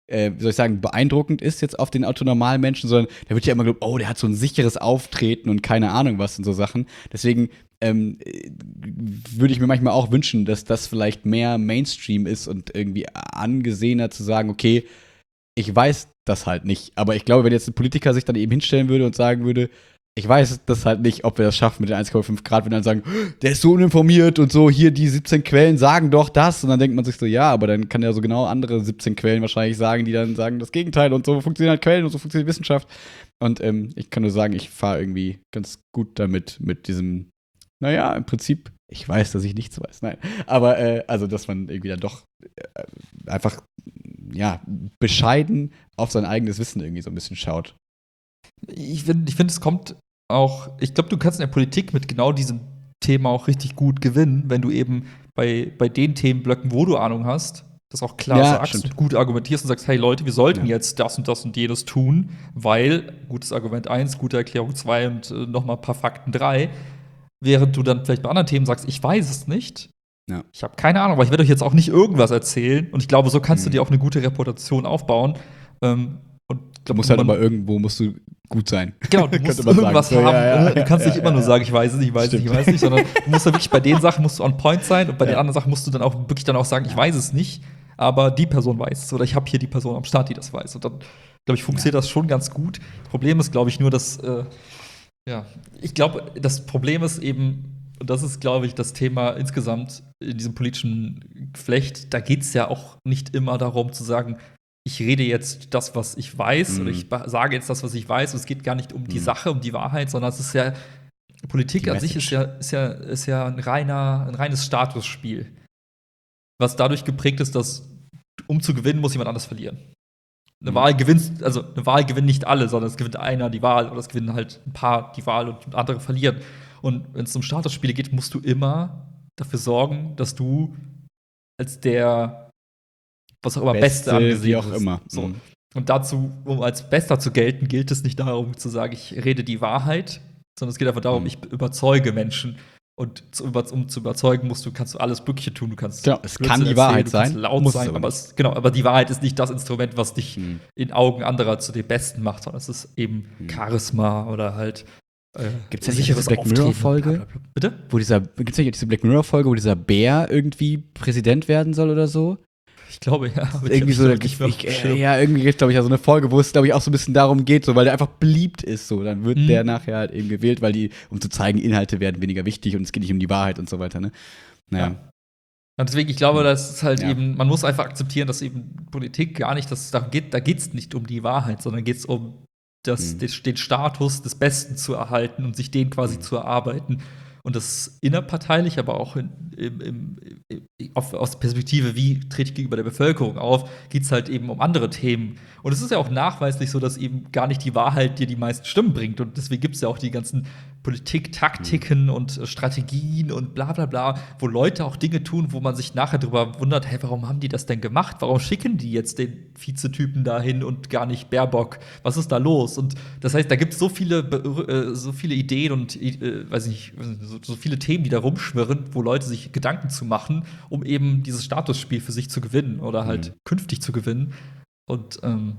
äh, wie soll ich sagen, beeindruckend ist jetzt auf den autonormalen Menschen, sondern da wird ja immer geglaubt, oh, der hat so ein sicheres Auftreten und keine Ahnung was und so Sachen. Deswegen ähm, würde ich mir manchmal auch wünschen, dass das vielleicht mehr Mainstream ist und irgendwie angesehener zu sagen, okay, ich weiß das halt nicht. Aber ich glaube, wenn jetzt ein Politiker sich dann eben hinstellen würde und sagen würde, ich weiß das halt nicht, ob wir das schaffen mit den eins Komma fünf Grad, wenn dann sagen, der ist so uninformiert und so, hier die siebzehn Quellen sagen doch das. Und dann denkt man sich so, ja, aber dann kann ja so genau andere siebzehn Quellen wahrscheinlich sagen, die dann sagen das Gegenteil und so funktionieren halt Quellen und so funktioniert Wissenschaft. Und ähm, ich kann nur sagen, ich fahre irgendwie ganz gut damit, mit diesem, naja, im Prinzip, ich weiß, dass ich nichts weiß, nein. Aber, äh, also, dass man irgendwie dann doch äh, einfach, ja, bescheiden auf sein eigenes Wissen irgendwie so ein bisschen schaut. Ich finde, ich find, es kommt auch, ich glaube, du kannst in der Politik mit genau diesem Thema auch richtig gut gewinnen, wenn du eben bei, bei den Themenblöcken, wo du Ahnung hast, das auch klar Ja, sagst stimmt. und gut argumentierst und sagst, hey Leute, wir sollten Ja. jetzt das und das und jenes tun, weil, gutes Argument eins, gute Erklärung zwei und äh, noch mal ein paar Fakten drei, während du dann vielleicht bei anderen Themen sagst, ich weiß es nicht, Ja. ich habe keine Ahnung, aber ich werde euch jetzt auch nicht irgendwas erzählen und ich glaube, so kannst Mhm. du dir auch eine gute Reputation aufbauen. Ähm, und ich Du glaub, musst halt man- aber irgendwo musst du gut sein. Genau, du Könnte musst man irgendwas sagen. So, haben. ja, ja, ne? Du kannst ja, nicht immer ja, nur ja. sagen, ich weiß es nicht, ich weiß es nicht, ich Stimmt. weiß es nicht, sondern du musst ja wirklich bei den Sachen musst du on point sein und bei den Ja. anderen Sachen musst du dann auch wirklich dann auch sagen, ich weiß es nicht, aber die Person weiß es oder ich habe hier die Person am Start, die das weiß. Und dann, glaube ich, funktioniert das schon ganz gut. Problem ist, glaube ich, nur, dass, äh, ja, ich glaube, das Problem ist eben, und das ist, glaube ich, das Thema insgesamt in diesem politischen Geflecht, da geht es ja auch nicht immer darum zu sagen, ich rede jetzt das, was ich weiß, Mhm. oder ich ba- sage jetzt das, was ich weiß. Und es geht gar nicht um die Mhm. Sache, um die Wahrheit, sondern es ist ja, Politik Die an sich ist Message. ja, ist ja, ist ja ein, reiner, ein reines Statusspiel. Was dadurch geprägt ist, dass, um zu gewinnen, muss jemand anders verlieren. Eine Mhm. Wahl gewinnt, also eine Wahl gewinnen nicht alle, sondern es gewinnt einer die Wahl oder es gewinnen halt ein paar die Wahl und andere verlieren. Und wenn es um Statusspiele geht, musst du immer dafür sorgen, dass du als der, was auch immer, Beste, Beste, angesehen wie auch wirst. immer. So. Mhm. Und dazu, um als Bester zu gelten, gilt es nicht darum zu sagen, ich rede die Wahrheit, sondern es geht einfach darum, Mhm. ich überzeuge Menschen. Und zu, über- um zu überzeugen, musst du, kannst du alles Mögliche tun. Du kannst Genau, es Blödsinn kann die erzählen, Wahrheit du kannst sein, laut muss es sein, aber aber nicht. es, genau, aber die Wahrheit ist nicht das Instrument, was dich Mhm. in Augen anderer zu dem Besten macht, sondern es ist eben Mhm. Charisma oder halt äh, Gibt's ja nicht diese Black Auftreten, Mirror-Folge? bla, bla, bla. Bitte? Wo dieser, gibt's nicht diese Black Mirror-Folge, wo dieser Bär irgendwie Präsident werden soll oder so? Ich glaube, ja. aber Irgendwie ich so, hab da nicht gibt's, mehr auf ich, dem äh, Schirm. ja, irgendwie gibt glaube ich, ja so eine Folge, wo es, glaube ich, auch so ein bisschen darum geht, so, weil der einfach beliebt ist, so. Dann wird Mhm. der nachher halt eben gewählt, weil die, um zu zeigen, Inhalte werden weniger wichtig und es geht nicht um die Wahrheit und so weiter, ne? Naja. Ja. Und deswegen, ich glaube, das ist halt Ja. eben, man muss einfach akzeptieren, dass eben Politik gar nicht, dass es darum geht, da geht es nicht um die Wahrheit, sondern geht es um das, Mhm. den, den Status des Besten zu erhalten und sich den quasi Mhm. zu erarbeiten. Und das ist innerparteilich, aber auch in, im, im, im, auf, aus der Perspektive, wie trete ich gegenüber der Bevölkerung auf, geht es halt eben um andere Themen. Und es ist ja auch nachweislich so, dass eben gar nicht die Wahrheit dir die meisten Stimmen bringt. Und deswegen gibt es ja auch die ganzen Politik-Taktiken und äh, Strategien und bla bla bla, wo Leute auch Dinge tun, wo man sich nachher darüber wundert, hey, warum haben die das denn gemacht? Warum schicken die jetzt den Vizetypen dahin und gar nicht Baerbock? Was ist da los? Und das heißt, da gibt es so viele, Be- äh, so viele Ideen und äh, weiß nicht, so, so viele Themen, die da rumschwirren, wo Leute sich Gedanken zu machen, um eben dieses Statusspiel für sich zu gewinnen oder halt Mhm. künftig zu gewinnen. Und ähm,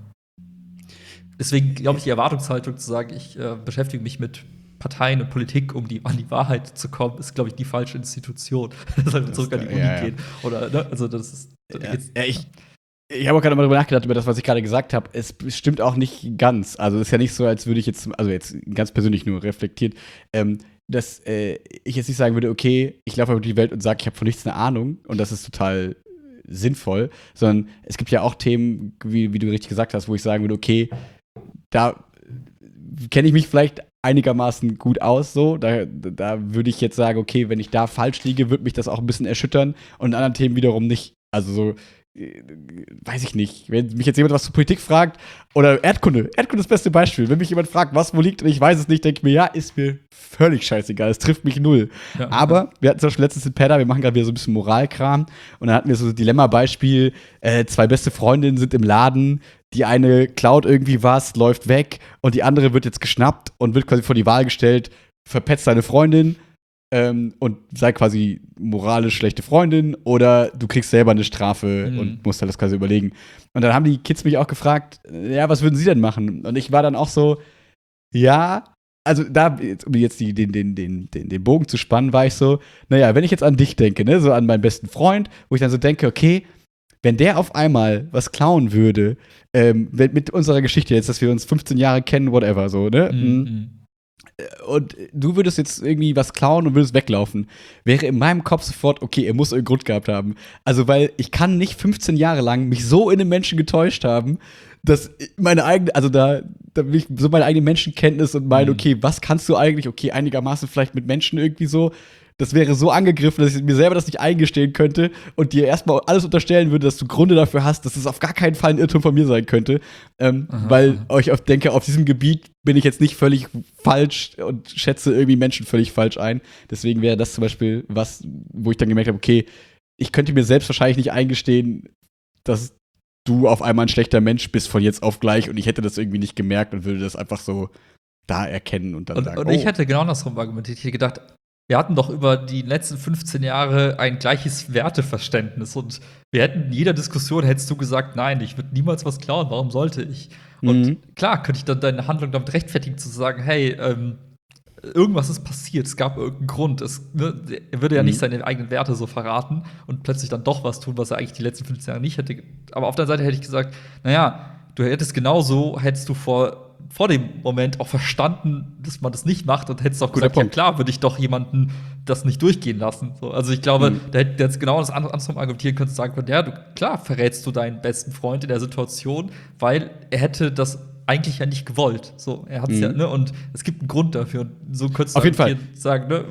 deswegen glaube ich, die Erwartungshaltung zu sagen, ich äh, beschäftige mich mit Parteien und Politik, um die, an die Wahrheit zu kommen, ist, glaube ich, die falsche Institution. Das sollte Das- zurück an die Uni ja, ja. gehen. Oder, ne? Also, das ist. Da Ja, geht's- ja, ich, ich habe auch gerade mal drüber nachgedacht, über das, was ich gerade gesagt habe. Es stimmt auch nicht ganz. Also, es ist ja nicht so, als würde ich jetzt, also jetzt ganz persönlich nur reflektiert, ähm, dass äh, ich jetzt nicht sagen würde, okay, ich laufe über die Welt und sage, ich habe von nichts eine Ahnung und das ist total sinnvoll, sondern es gibt ja auch Themen, wie, wie du richtig gesagt hast, wo ich sagen würde, okay, da kenne ich mich vielleicht einigermaßen gut aus, so. Da, da würde ich jetzt sagen, okay, wenn ich da falsch liege, würde mich das auch ein bisschen erschüttern und in anderen Themen wiederum nicht. Also so, äh, weiß ich nicht. Wenn mich jetzt jemand was zur Politik fragt oder Erdkunde, Erdkunde ist das beste Beispiel. Wenn mich jemand fragt, was wo liegt und ich weiß es nicht, denke ich mir, ja, ist mir völlig scheißegal. Es trifft mich null. Ja. Aber wir hatten zum Beispiel letztens in Pedda, wir machen gerade wieder so ein bisschen Moralkram und dann hatten wir so ein Dilemma-Beispiel, äh, zwei beste Freundinnen sind im Laden, die eine klaut irgendwie was, läuft weg und die andere wird jetzt geschnappt und wird quasi vor die Wahl gestellt, verpetzt seine Freundin ähm, und sei quasi moralisch schlechte Freundin oder du kriegst selber eine Strafe Mhm. und musst halt das quasi überlegen. Und dann haben die Kids mich auch gefragt, ja, was würden sie denn machen? Und ich war dann auch so, ja, also da, um jetzt die, den, den, den, den, den Bogen zu spannen, war ich so, naja, wenn ich jetzt an dich denke, ne, so an meinen besten Freund, wo ich dann so denke, okay, wenn der auf einmal was klauen würde, ähm, mit mit unserer Geschichte jetzt, dass wir uns fünfzehn Jahre kennen, whatever, so, ne? Mhm. Und du würdest jetzt irgendwie was klauen und würdest weglaufen, wäre in meinem Kopf sofort, okay, er muss einen Grund gehabt haben. Also, weil ich kann nicht fünfzehn Jahre lang mich so in den Menschen getäuscht haben, dass meine eigene, also da, da bin ich so meine eigene Menschenkenntnis und meine, Mhm. okay, was kannst du eigentlich, okay, einigermaßen vielleicht mit Menschen irgendwie so, das wäre so angegriffen, dass ich mir selber das nicht eingestehen könnte und dir erstmal alles unterstellen würde, dass du Gründe dafür hast, dass es auf gar keinen Fall ein Irrtum von mir sein könnte. Ähm, Aha, weil aha. ich auf, denke, auf diesem Gebiet bin ich jetzt nicht völlig falsch und schätze irgendwie Menschen völlig falsch ein. Deswegen wäre das zum Beispiel was, wo ich dann gemerkt habe, okay, ich könnte mir selbst wahrscheinlich nicht eingestehen, dass du auf einmal ein schlechter Mensch bist von jetzt auf gleich und ich hätte das irgendwie nicht gemerkt und würde das einfach so da erkennen und dann Und, sagen, und ich oh. hätte genau andersrum argumentiert. Ich hätte gedacht, wir hatten doch über die letzten fünfzehn Jahre ein gleiches Werteverständnis und wir hätten in jeder Diskussion hättest du gesagt, nein, ich würde niemals was klauen, warum sollte ich? Und Mhm. klar, könnte ich dann deine Handlung damit rechtfertigen, zu sagen, hey, ähm, irgendwas ist passiert, es gab irgendeinen Grund. Es, ne, er würde ja Mhm. nicht seine eigenen Werte so verraten und plötzlich dann doch was tun, was er eigentlich die letzten fünfzehn Jahre nicht hätte. Aber auf der Seite hätte ich gesagt, naja, du hättest genauso, hättest du vor, vor dem Moment auch verstanden, dass man das nicht macht und hättest auch Guter gesagt, ja Punkt. klar, würde ich doch jemanden das nicht durchgehen lassen. So, also ich glaube, Mhm. da hätte jetzt genau das andere- andersrum argumentieren können, zu sagen können, ja, du, klar verrätst du deinen besten Freund in der Situation, weil er hätte das eigentlich ja nicht gewollt. So, er hat's Mhm. ja, ne, und es gibt einen Grund dafür. Und so könntest du Auf jeden Fall. argumentieren, sagen, ne,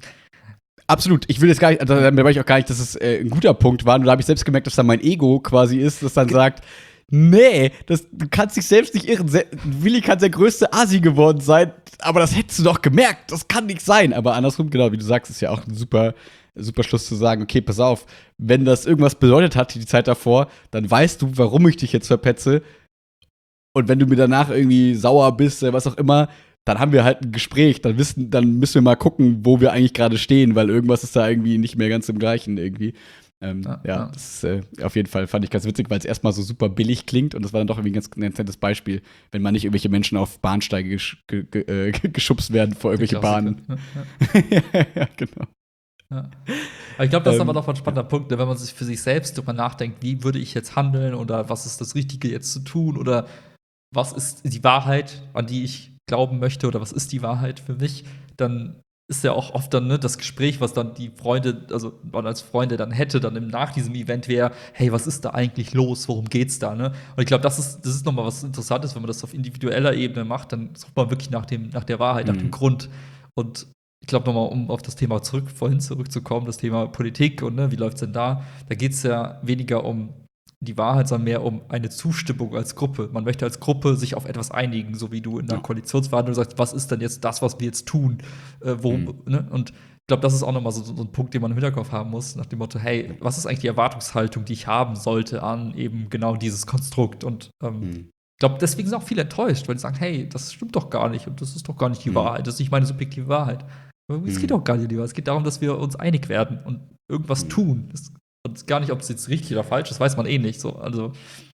Absolut. Ich will jetzt gar nicht, also, da weiß ich auch gar nicht, dass es äh, ein guter Punkt war. Nur da habe ich selbst gemerkt, dass da mein Ego quasi ist, das dann sagt, nee, das, du kannst dich selbst nicht irren. Se Willi kann der größte Asi geworden sein, aber das hättest du doch gemerkt. Das kann nicht sein. Aber andersrum, genau, wie du sagst, ist ja auch ein super, super Schluss zu sagen, okay, pass auf, wenn das irgendwas bedeutet hat, die Zeit davor, dann weißt du, warum ich dich jetzt verpetze. Und wenn du mir danach irgendwie sauer bist, oder was auch immer, dann haben wir halt ein Gespräch. Dann wissen, dann müssen wir mal gucken, wo wir eigentlich gerade stehen, weil irgendwas ist da irgendwie nicht mehr ganz im Gleichen irgendwie. Ähm, Ja, ja, ja. das ist äh, auf jeden Fall fand ich ganz witzig, weil es erstmal so super billig klingt und das war dann doch irgendwie ein ganz, ganz nettes Beispiel, wenn man nicht irgendwelche Menschen auf Bahnsteige gesch ge ge äh, geschubst werden vor irgendwelche Klassiker. Bahnen. Ja, ja. ja, genau. Ja. Aber ich glaube, das ist Ähm, aber doch ein spannender Punkt, ne, wenn man sich für sich selbst darüber nachdenkt, wie würde ich jetzt handeln oder was ist das Richtige jetzt zu tun oder was ist die Wahrheit, an die ich glauben möchte oder was ist die Wahrheit für mich, dann ist ja auch oft dann ne, das Gespräch, was dann die Freunde, also man als Freunde dann hätte, dann im nach diesem Event wäre, hey, was ist da eigentlich los, worum geht's da, ne? Und ich glaube, das ist, das ist nochmal was Interessantes, wenn man das auf individueller Ebene macht, dann sucht man wirklich nach dem, nach der Wahrheit, nach dem Mhm. Grund. Und ich glaube nochmal, um auf das Thema zurück, vorhin zurückzukommen, das Thema Politik und ne, wie läuft's denn da? Da geht's ja weniger um die Wahrheit, sondern mehr um eine Zustimmung als Gruppe. Man möchte als Gruppe sich auf etwas einigen, so wie du in der Ja. Koalitionsverhandlung sagst, was ist denn jetzt das, was wir jetzt tun? Äh, wo, Mhm. ne? Und ich glaube, das ist auch nochmal so, so ein Punkt, den man im Hinterkopf haben muss, nach dem Motto, hey, was ist eigentlich die Erwartungshaltung, die ich haben sollte an eben genau dieses Konstrukt? Und ähm, Mhm. ich glaube, deswegen sind auch viele enttäuscht, weil die sagen, hey, das stimmt doch gar nicht und das ist doch gar nicht die Mhm. Wahrheit, das ist nicht meine subjektive Wahrheit. Aber es Mhm. geht doch gar nicht um die Wahrheit, es geht darum, dass wir uns einig werden und irgendwas Mhm. tun. Das, und gar nicht, ob es jetzt richtig oder falsch ist, weiß man eh nicht. So, also,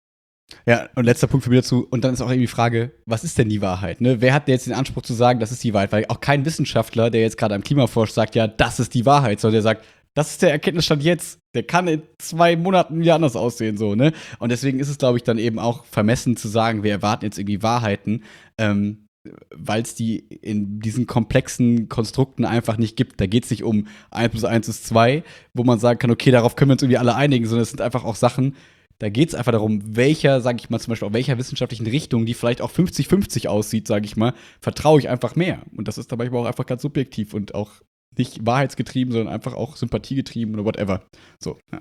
Ja, und letzter Punkt für mich dazu. Und dann ist auch irgendwie die Frage, was ist denn die Wahrheit? Ne? Wer hat denn jetzt den Anspruch zu sagen, das ist die Wahrheit? Weil auch kein Wissenschaftler, der jetzt gerade am Klima forscht, sagt, ja, das ist die Wahrheit, sondern der sagt, das ist der Erkenntnisstand jetzt. Der kann in zwei Monaten wieder anders aussehen, so, ne? Und deswegen ist es, glaube ich, dann eben auch vermessen zu sagen, wir erwarten jetzt irgendwie Wahrheiten, ähm, weil es die in diesen komplexen Konstrukten einfach nicht gibt. Da geht es nicht um eins plus eins ist zwei, wo man sagen kann, okay, darauf können wir uns irgendwie alle einigen, sondern es sind einfach auch Sachen, da geht es einfach darum, welcher, sage ich mal zum Beispiel, auf welcher wissenschaftlichen Richtung, die vielleicht auch fünfzig fünfzig aussieht, sage ich mal, vertraue ich einfach mehr. Und das ist dann manchmal auch einfach ganz subjektiv und auch nicht wahrheitsgetrieben, sondern einfach auch sympathiegetrieben oder whatever. So, ja.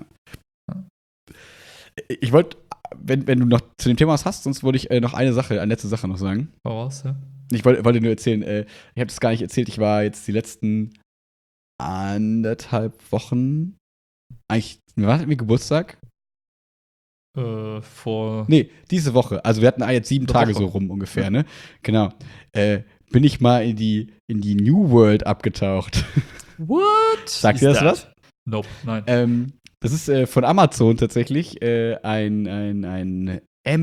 Ich wollte, wenn, wenn du noch zu dem Thema was hast, sonst wollte ich äh, noch eine Sache, eine letzte Sache noch sagen. voraus, ja. Ich wollte wollte nur erzählen, äh, ich habe das gar nicht erzählt, ich war jetzt die letzten anderthalb Wochen, eigentlich, war das irgendwie Geburtstag? Äh, vor. Nee, diese Woche. Also wir hatten jetzt sieben Eine Tage Woche. so rum ungefähr, ne? Genau. Äh, bin ich mal in die, in die New World abgetaucht. What? Sagt Is dir das that? was? Nope, nein. Ähm, das ist äh, von Amazon tatsächlich äh, ein, ein, ein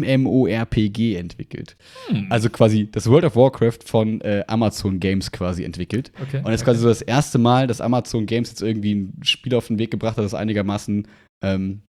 MMORPG entwickelt. Hm. Also quasi das World of Warcraft von äh, Amazon Games quasi entwickelt. Okay, Und das ist okay. quasi so das erste Mal, dass Amazon Games jetzt irgendwie ein Spiel auf den Weg gebracht hat, das einigermaßen ähm,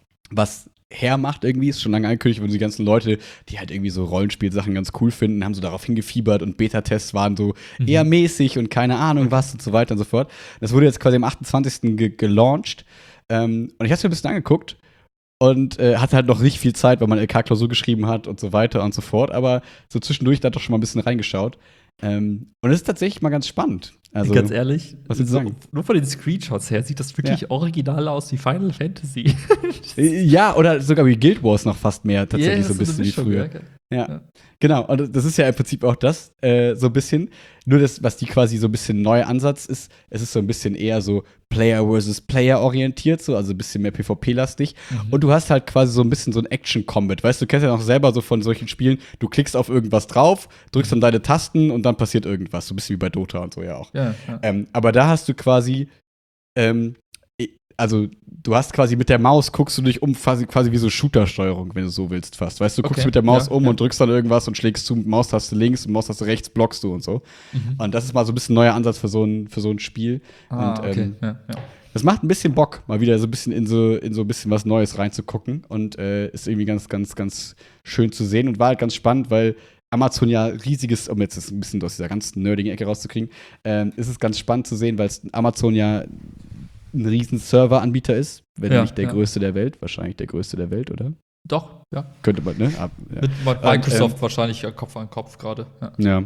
was hermacht irgendwie. Ist schon lange angekündigt, weil die ganzen Leute, die halt irgendwie so Rollenspielsachen ganz cool finden, haben so darauf hingefiebert und Beta-Tests waren so Mhm. eher mäßig und keine Ahnung was und so weiter und so fort. Das wurde jetzt quasi am achtundzwanzigsten ge gelauncht. Ähm, und ich habe es mir ein bisschen angeguckt und äh, hatte halt noch nicht viel Zeit, weil man L K-Klausur geschrieben hat und so weiter und so fort. Aber so zwischendurch da doch schon mal ein bisschen reingeschaut. Ähm, und es ist tatsächlich mal ganz spannend. Also, Ganz ehrlich, was willst du so, sagen? nur von den Screenshots her sieht das wirklich Ja. original aus wie Final Fantasy. äh, ja, oder sogar wie Guild Wars noch fast mehr tatsächlich Ja, so ein das ist bisschen wie Mischung, früher. ja, geil. Ja. Ja. Genau, und das ist ja im Prinzip auch das, äh, so ein bisschen. Nur das, was die quasi so ein bisschen neuer Ansatz ist, es ist so ein bisschen eher so Player versus Player orientiert, so, also ein bisschen mehr PvP-lastig. Mhm. Und du hast halt quasi so ein bisschen so ein Action-Combat. Weißt du, du kennst ja noch selber so von solchen Spielen, du klickst auf irgendwas drauf, drückst dann deine Tasten und dann passiert irgendwas. So ein bisschen wie bei Dota und so ja auch. Ja, ja. Ähm, aber da hast du quasi, ähm, i- also du hast quasi mit der Maus, guckst du dich um, quasi, quasi wie so Shooter-Steuerung, wenn du so willst fast. Weißt du, du guckst Okay, mit der Maus ja, um ja. und drückst dann irgendwas und schlägst zu, Maustaste links und Maustaste rechts, blockst du und so. Mhm. Und das ist mal so ein bisschen ein neuer Ansatz für so ein, für so ein Spiel. Ah, und okay. ähm, ja, ja. das macht ein bisschen Bock, mal wieder so ein bisschen in so, in so ein bisschen was Neues reinzugucken. Und äh, ist irgendwie ganz, ganz, ganz schön zu sehen und war halt ganz spannend, weil Amazon ja riesiges, um jetzt das ein bisschen aus dieser ganzen nerdigen Ecke rauszukriegen, ähm, ist es ganz spannend zu sehen, weil Amazon ja ein riesen Serveranbieter ist, wenn Ja, nicht der ja. größte der Welt, wahrscheinlich der größte der Welt, oder? Doch, ja. Könnte man, ne? Ab, ja. Mit Microsoft ähm, wahrscheinlich äh, Kopf an Kopf gerade. Ja. Ja.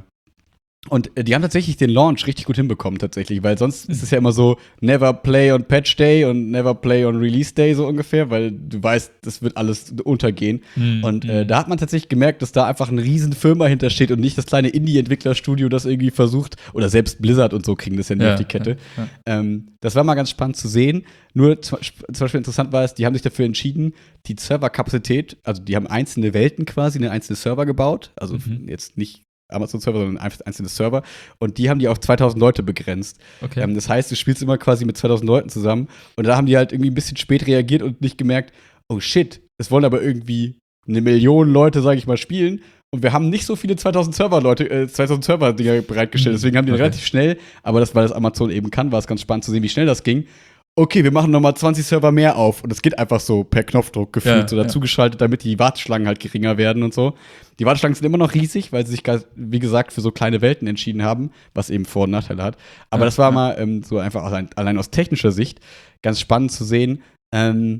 Und äh, die haben tatsächlich den Launch richtig gut hinbekommen, tatsächlich, weil sonst ist es ja immer so, never play on Patch Day und never play on Release Day, so ungefähr, weil du weißt, das wird alles untergehen. Mhm. Und äh, da hat man tatsächlich gemerkt, dass da einfach eine riesen Firma hintersteht und nicht das kleine Indie-Entwicklerstudio, das irgendwie versucht, oder selbst Blizzard und so kriegen das ja nicht Ja, auf die Kette. ja, ja. Ähm, das war mal ganz spannend zu sehen. Nur zum zum Beispiel interessant war es, die haben sich dafür entschieden, die Serverkapazität, also die haben einzelne Welten quasi, eine einzelne Server gebaut, also Mhm. jetzt nicht Amazon-Server, sondern einfach einzelne Server. Und die haben die auf zweitausend Leute begrenzt. Okay. Ähm, das heißt, du spielst immer quasi mit zweitausend Leuten zusammen. Und da haben die halt irgendwie ein bisschen spät reagiert und nicht gemerkt, oh shit, es wollen aber irgendwie eine Million Leute, sage ich mal, spielen. Und wir haben nicht so viele zweitausend Server-Leute, äh, zweitausend Server-Dinger bereitgestellt. Mhm. Deswegen haben die Okay. relativ schnell, aber das, weil das Amazon eben kann, war es ganz spannend zu sehen, wie schnell das ging. Okay, wir machen noch mal zwanzig Server mehr auf. Und es geht einfach so per Knopfdruck gefühlt Ja, so ja. dazugeschaltet, damit die Warteschlangen halt geringer werden und so. Die Warteschlangen sind immer noch riesig, weil sie sich, ga- wie gesagt, für so kleine Welten entschieden haben, was eben Vor- und Nachteile hat. Aber Ja, das war ja. mal ähm, so einfach allein, allein aus technischer Sicht ganz spannend zu sehen, ähm,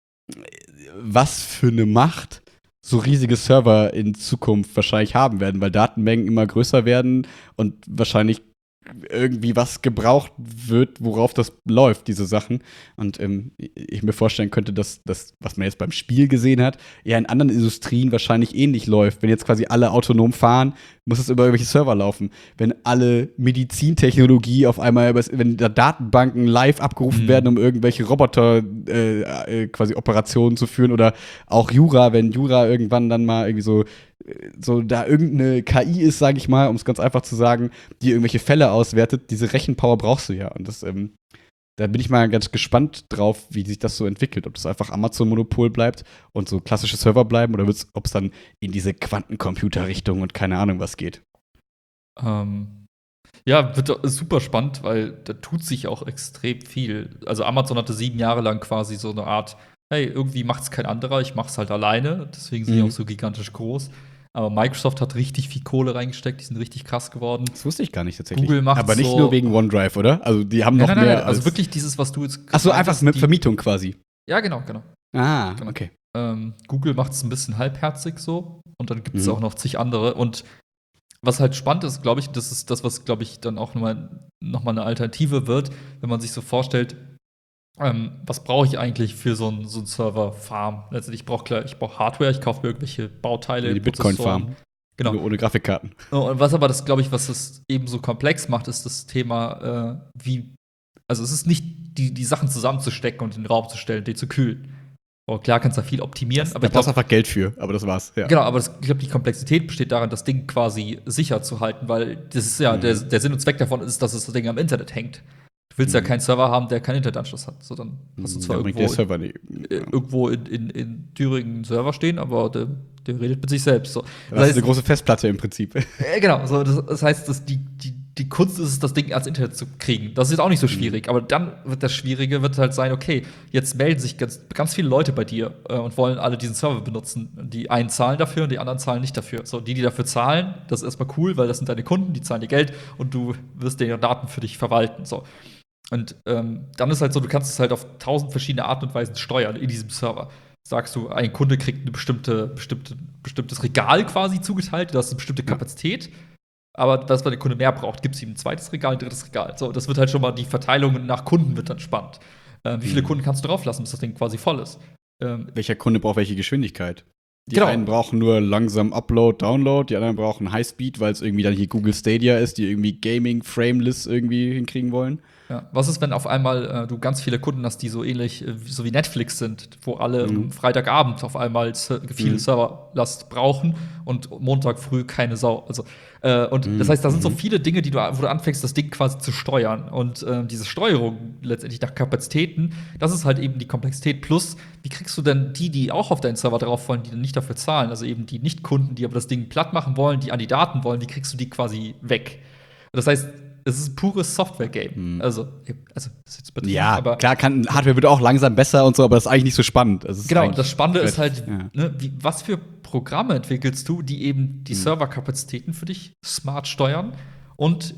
was für eine Macht so riesige Server in Zukunft wahrscheinlich haben werden, weil Datenmengen immer größer werden und wahrscheinlich irgendwie was gebraucht wird, worauf das läuft, diese Sachen. Und ähm, ich mir vorstellen könnte, dass das, was man jetzt beim Spiel gesehen hat, eher in anderen Industrien wahrscheinlich ähnlich läuft. Wenn jetzt quasi alle autonom fahren, muss es über irgendwelche Server laufen. Wenn alle Medizintechnologie auf einmal, über- wenn da Datenbanken live abgerufen Mhm. werden, um irgendwelche Roboter äh, äh, quasi Operationen zu führen oder auch Jura, wenn Jura irgendwann dann mal irgendwie so so da irgendeine K I ist, sage ich mal, um es ganz einfach zu sagen, die irgendwelche Fälle auswertet, diese Rechenpower brauchst du ja. Und das, ähm, da bin ich mal ganz gespannt drauf, wie sich das so entwickelt. Ob das einfach Amazon-Monopol bleibt und so klassische Server bleiben oder ob es dann in diese Quantencomputer-Richtung und keine Ahnung was geht. Ähm, ja, wird doch super spannend, weil da tut sich auch extrem viel. Also Amazon hatte sieben Jahre lang quasi so eine Art, hey, irgendwie macht's kein anderer, ich mach's halt alleine. Deswegen sind die Mhm. auch so gigantisch groß. Aber Microsoft hat richtig viel Kohle reingesteckt, die sind richtig krass geworden. Das wusste ich gar nicht tatsächlich. Google macht's Aber nicht so- nur wegen OneDrive, oder? Also die haben noch Nein, nein, mehr nein, also als wirklich dieses, was du jetzt Ach so, gesagt einfach hast, mit die- Vermietung quasi. Ja, genau, genau. Ah, Genau. okay. Ähm, Google macht es ein bisschen halbherzig so und dann gibt es Mhm. auch noch zig andere. Und was halt spannend ist, glaube ich, das ist das, was, glaube ich, dann auch nochmal noch mal eine Alternative wird, wenn man sich so vorstellt, ähm, was brauche ich eigentlich für so einen so einen Server-Farm? Letztendlich, ich brauche ich brauch Hardware, ich kaufe mir irgendwelche Bauteile. Die Bitcoin-Farm. Prozessoren. Genau. Nur ohne Grafikkarten. Und was aber das, glaube ich, was das eben so komplex macht, ist das Thema, äh, wie, also es ist nicht die, die Sachen zusammenzustecken und in den Raum zu stellen, die zu kühlen. Oh, klar kannst du da viel optimieren, aber Da ich brauchst du glaube, einfach Geld für, aber das war's. Ja. genau, aber das, ich glaube, die Komplexität besteht darin, das Ding quasi sicher zu halten, weil das ist ja, Mhm. der, der Sinn und Zweck davon ist, dass das Ding am Internet hängt. willst ja Mhm. keinen Server haben, der keinen Internetanschluss hat. So, dann hast du zwar Da bringt irgendwo, der Server nicht. äh, irgendwo in, in, in Thüringen einen Server stehen, aber der, der redet mit sich selbst. So. Das Das ist heißt, eine große Festplatte im Prinzip. äh, genau, so, das, das heißt, dass die, die, die Kunst ist es, das Ding ans Internet zu kriegen. Das ist jetzt auch nicht so schwierig, aber dann wird das Schwierige wird halt sein, okay, jetzt melden sich ganz, ganz viele Leute bei dir äh, und wollen alle diesen Server benutzen. Die einen zahlen dafür und die anderen zahlen nicht dafür. So, die, die dafür zahlen, das ist erstmal cool, weil das sind deine Kunden, die zahlen dir Geld und du wirst deren Daten für dich verwalten. So. Und ähm, dann ist halt so, du kannst es halt auf tausend verschiedene Arten und Weisen steuern in diesem Server. Sagst du, ein Kunde kriegt eine bestimmte, bestimmte, bestimmtes Regal quasi zugeteilt, du hast eine bestimmte Kapazität. Aber was, wenn der Kunde mehr braucht, gibt es ihm ein zweites Regal, ein drittes Regal. So, das wird halt schon mal, die Verteilung nach Kunden wird dann spannend. Ähm, wie viele Mhm. Kunden kannst du drauflassen, bis das Ding quasi voll ist? Ähm, Welcher Kunde braucht welche Geschwindigkeit? Die Genau. einen brauchen nur langsam Upload, Download, die anderen brauchen Highspeed, weil es irgendwie dann hier Google Stadia ist, die irgendwie Gaming Frameless irgendwie hinkriegen wollen. Ja. Was ist, wenn auf einmal äh, du ganz viele Kunden hast, die so ähnlich äh, so wie Netflix sind, wo alle Mhm. am Freitagabend auf einmal se- viele Mhm. Serverlast brauchen und Montag früh keine Sau. Also, äh, und Mhm. das heißt, da sind so Mhm. viele Dinge, die du, wo du anfängst, das Ding quasi zu steuern. Und äh, diese Steuerung letztendlich nach Kapazitäten, das ist halt eben die Komplexität. Plus, wie kriegst du denn die, die auch auf deinen Server drauf wollen, die dann nicht dafür zahlen, also eben die Nicht-Kunden, die aber das Ding platt machen wollen, die an die Daten wollen, wie kriegst du die quasi weg? Das heißt, es ist ein pures Software-Game. Hm. Also, also, das ist jetzt übertrieben, Ja, aber klar, kann, Hardware wird auch langsam besser und so, aber das ist eigentlich nicht so spannend. Das ist genau, eigentlich das Spannende ist relativ- halt, ja. ne, wie, was für Programme entwickelst du, die eben die Hm. Serverkapazitäten für dich smart steuern und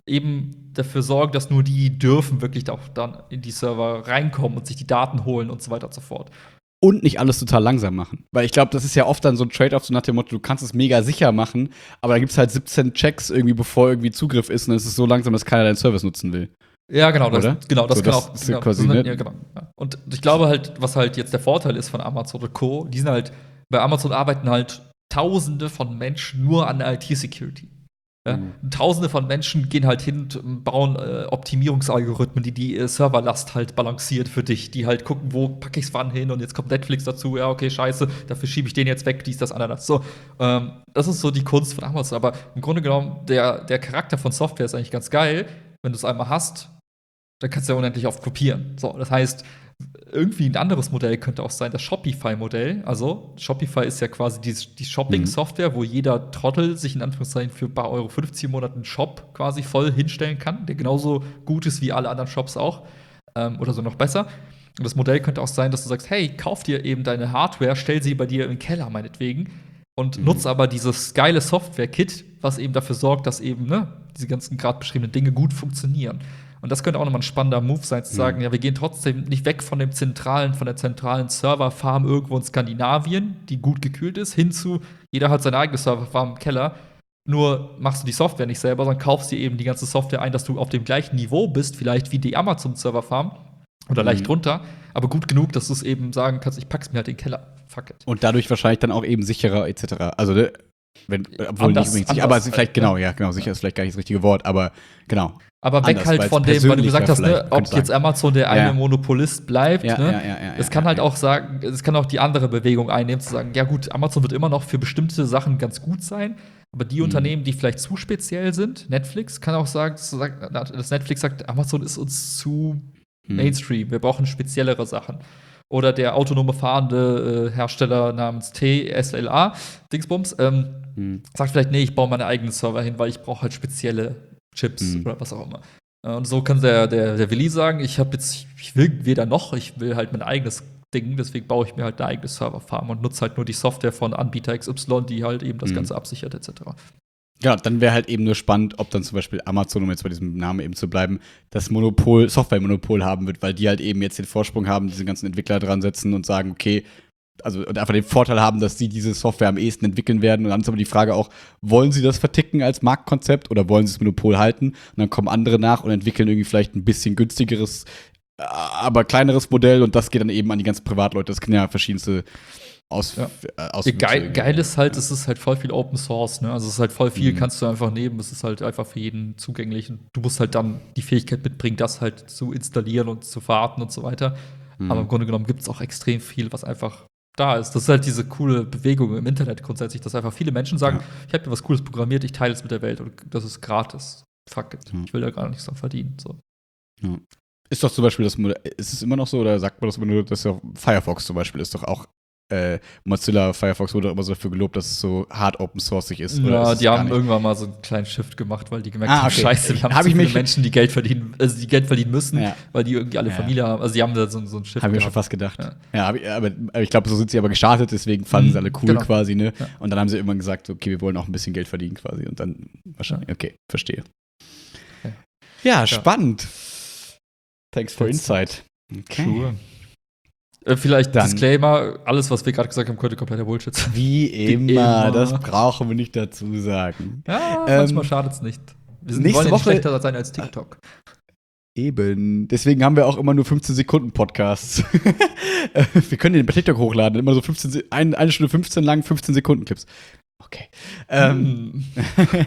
eben dafür sorgen, dass nur die dürfen wirklich auch dann in die Server reinkommen und sich die Daten holen und so weiter und so fort. Und nicht alles total langsam machen. Weil ich glaube, das ist ja oft dann so ein Trade-off, so nach dem Motto, du kannst es mega sicher machen, aber da gibt es halt siebzehn Checks irgendwie, bevor irgendwie Zugriff ist, und dann ist es so langsam, dass keiner deinen Service nutzen will. Ja, genau, das, Oder? genau, das So, kann das auch ist genau, quasi, das sind- ne? ja, genau. Ja. Und ich glaube halt, was halt jetzt der Vorteil ist von Amazon und Co., die sind halt, bei Amazon arbeiten halt Tausende von Menschen nur an der I T-Security. Ja? Mhm. Und Tausende von Menschen gehen halt hin und bauen äh, Optimierungsalgorithmen, die die äh, Serverlast halt balanciert für dich, die halt gucken, wo packe ich es wann hin und jetzt kommt Netflix dazu, ja, okay, scheiße, dafür schiebe ich den jetzt weg, dies, das, Ananas. So, ähm, das ist so die Kunst von Amazon. Aber im Grunde genommen, der, der Charakter von Software ist eigentlich ganz geil. Wenn du es einmal hast, dann kannst du ja unendlich oft kopieren. So, das heißt, irgendwie ein anderes Modell könnte auch sein, das Shopify-Modell. Also, Shopify ist ja quasi die, die Shopping-Software, wo jeder Trottel sich in Anführungszeichen für ein paar Euro fünfzig im Monat einen Shop quasi voll hinstellen kann, der genauso gut ist wie alle anderen Shops auch. Ähm, oder so noch besser. Und das Modell könnte auch sein, dass du sagst, hey, kauf dir eben deine Hardware, stell sie bei dir im Keller meinetwegen und Mhm. nutz aber dieses geile Software-Kit, was eben dafür sorgt, dass eben ne, diese ganzen gerade beschriebenen Dinge gut funktionieren. Und das könnte auch nochmal ein spannender Move sein, zu sagen, Mhm. ja, wir gehen trotzdem nicht weg von dem zentralen, von der zentralen Serverfarm irgendwo in Skandinavien, die gut gekühlt ist, hin zu, jeder hat seine eigene Serverfarm im Keller. Nur machst du die Software nicht selber, sondern kaufst dir eben die ganze Software ein, dass du auf dem gleichen Niveau bist, vielleicht wie die Amazon-Serverfarm oder Mhm. leicht drunter, aber gut genug, dass du es eben sagen kannst, ich pack's mir halt in den Keller. Fuck it. Und dadurch wahrscheinlich dann auch eben sicherer, et cetera. Also, ne, wenn, obwohl Anders- nicht unbedingt sicher, aber anders vielleicht, halt, genau, ne? ja, genau, sicher ist vielleicht gar nicht das richtige Wort, aber genau. Aber weg Anders, halt weil's von dem, weil du gesagt hast, persönlicher ne, vielleicht, ob könnte jetzt sein. Amazon der eine Ja. Monopolist bleibt, Ja, ne? ja, ja, ja, Es ja, kann halt ja. auch sagen, es kann auch die andere Bewegung einnehmen, zu sagen, ja gut, Amazon wird immer noch für bestimmte Sachen ganz gut sein, aber die Mhm. Unternehmen, die vielleicht zu speziell sind, Netflix kann auch sagen, zu sagen, dass Netflix sagt, Amazon ist uns zu Mhm. Mainstream, wir brauchen speziellere Sachen. Oder der autonome fahrende äh, Hersteller namens T S L A, Dingsbums, ähm, Mhm. sagt vielleicht, nee, ich baue meine eigenen Server hin, weil ich brauche halt spezielle Chips Mhm. oder was auch immer. Äh, Und so kann der, der, der Willi sagen, ich habe jetzt, ich will weder noch, ich will halt mein eigenes Ding, deswegen baue ich mir halt eine eigene Serverfarm und nutze halt nur die Software von Anbieter X Y, die halt eben das Mhm. Ganze absichert, et cetera. Ja, dann wäre halt eben nur spannend, ob dann zum Beispiel Amazon, um jetzt bei diesem Namen eben zu bleiben, das Monopol, Software-Monopol haben wird, weil die halt eben jetzt den Vorsprung haben, diese ganzen Entwickler dran setzen und sagen, okay, also und einfach den Vorteil haben, dass sie diese Software am ehesten entwickeln werden. Und dann ist aber die Frage auch, wollen sie das verticken als Marktkonzept oder wollen sie das Monopol halten? Und dann kommen andere nach und entwickeln irgendwie vielleicht ein bisschen günstigeres, äh, aber kleineres Modell und das geht dann eben an die ganzen Privatleute. Das können ja verschiedenste Aus, Ja. äh, Ja, Auswüchse geil, irgendwie. geil ist halt, es ist halt voll viel Open Source, ne? Also es ist halt voll viel, Mhm. kannst du einfach nehmen, es ist halt einfach für jeden zugänglich. Und du musst halt dann die Fähigkeit mitbringen, das halt zu installieren und zu warten und so weiter. Mhm. Aber im Grunde genommen gibt es auch extrem viel, was einfach da ist. Das ist halt diese coole Bewegung im Internet grundsätzlich, dass einfach viele Menschen sagen, Ja. ich habe mir was Cooles programmiert, ich teile es mit der Welt und das ist gratis. Fuck it. Mhm. Ich will da gar nichts dran verdienen. So. Ja. Ist doch zum Beispiel das Modell, ist es immer noch so, oder sagt man das immer nur, dass ja Firefox zum Beispiel ist doch auch, äh, Mozilla Firefox wurde immer so dafür gelobt, dass es so hard open sourceig ist. Oder Ja, ist es die gar haben nicht? irgendwann mal so einen kleinen Shift gemacht, weil die gemerkt Ah, haben, okay. scheiße, wir haben Hab zu ich viele mich- Menschen, die Geld verdienen, also die Geld verdienen müssen, Ja. weil die irgendwie alle Ja. Familie haben. Also die haben da so, so einen Shift Haben wir schon gehabt. fast gedacht. Ja. Ja, hab ich, aber, aber ich glaube, so sind sie aber gestartet, deswegen fanden Mhm, sie alle cool genau. quasi, ne? Ja. Und dann haben sie irgendwann gesagt, so, okay, wir wollen auch ein bisschen Geld verdienen quasi. Und dann wahrscheinlich, okay, verstehe. Okay. Ja, spannend. Thanks for That's insight. Okay. True. Äh, vielleicht Dann- Disclaimer, alles, was wir gerade gesagt haben, könnte kompletter Bullshit sein. Wie immer, immer. das brauchen wir nicht dazu sagen. Ja, Ähm, manchmal schadet es nicht. Wir sind, nächste wollen ja nicht Woche- schlechter sein als TikTok. Eben. Deswegen haben wir auch immer nur fünfzehn Sekunden Podcasts. Wir können den bei TikTok hochladen. Immer so fünfzehn, Se- ein, eine Stunde fünfzehn lang, fünfzehn Sekunden Clips. Okay. Ähm, Hm.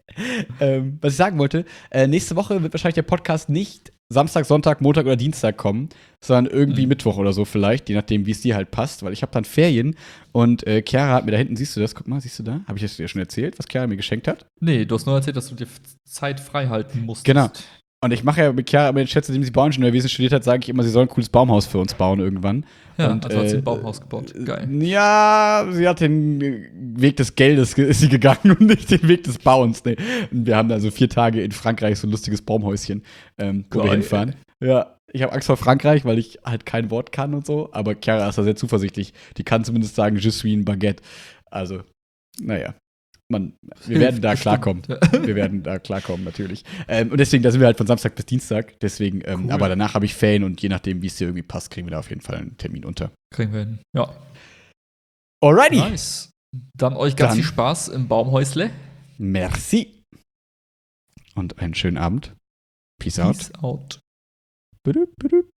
ähm, was ich sagen wollte, äh, nächste Woche wird wahrscheinlich der Podcast nicht Samstag, Sonntag, Montag oder Dienstag kommen, sondern irgendwie Mhm. Mittwoch oder so vielleicht, je nachdem, wie es dir halt passt, weil ich habe dann Ferien und äh, Chiara hat mir da hinten, siehst du das? Guck mal, siehst du da? Habe ich das dir schon erzählt, was Chiara mir geschenkt hat? Nee, du hast nur erzählt, dass du dir Zeit frei halten musst. Genau. Und ich mache ja mit Chiara immer den Chat, seitdem sie Bauingenieurwesen studiert hat, sage ich immer, sie soll ein cooles Baumhaus für uns bauen irgendwann. Ja, Und, also hat sie äh, ein Baumhaus gebaut. Geil. Ja, sie hat den äh, Weg des Geldes ge- ist sie gegangen und nicht den Weg des Bauens. Nee. Und wir haben da so vier Tage in Frankreich so ein lustiges Baumhäuschen, ähm, wo wir Geil. hinfahren. Ja, ich habe Angst vor Frankreich, weil ich halt kein Wort kann und so. Aber Chiara ist da sehr zuversichtlich. Die kann zumindest sagen, je suis ein Baguette. Also, naja. Man, wir werden da Bestimmt. klarkommen. Wir werden da klarkommen, natürlich. Ähm, und deswegen, da sind wir halt von Samstag bis Dienstag. Deswegen, ähm, Cool. aber danach habe ich Ferien und je nachdem, wie es dir irgendwie passt, kriegen wir da auf jeden Fall einen Termin unter. Kriegen wir hin. Ja. Alrighty. Nice. Dann euch ganz Dann- viel Spaß im Baumhäusle. Merci. Und einen schönen Abend. Peace out. Peace out. Bitte, bitte.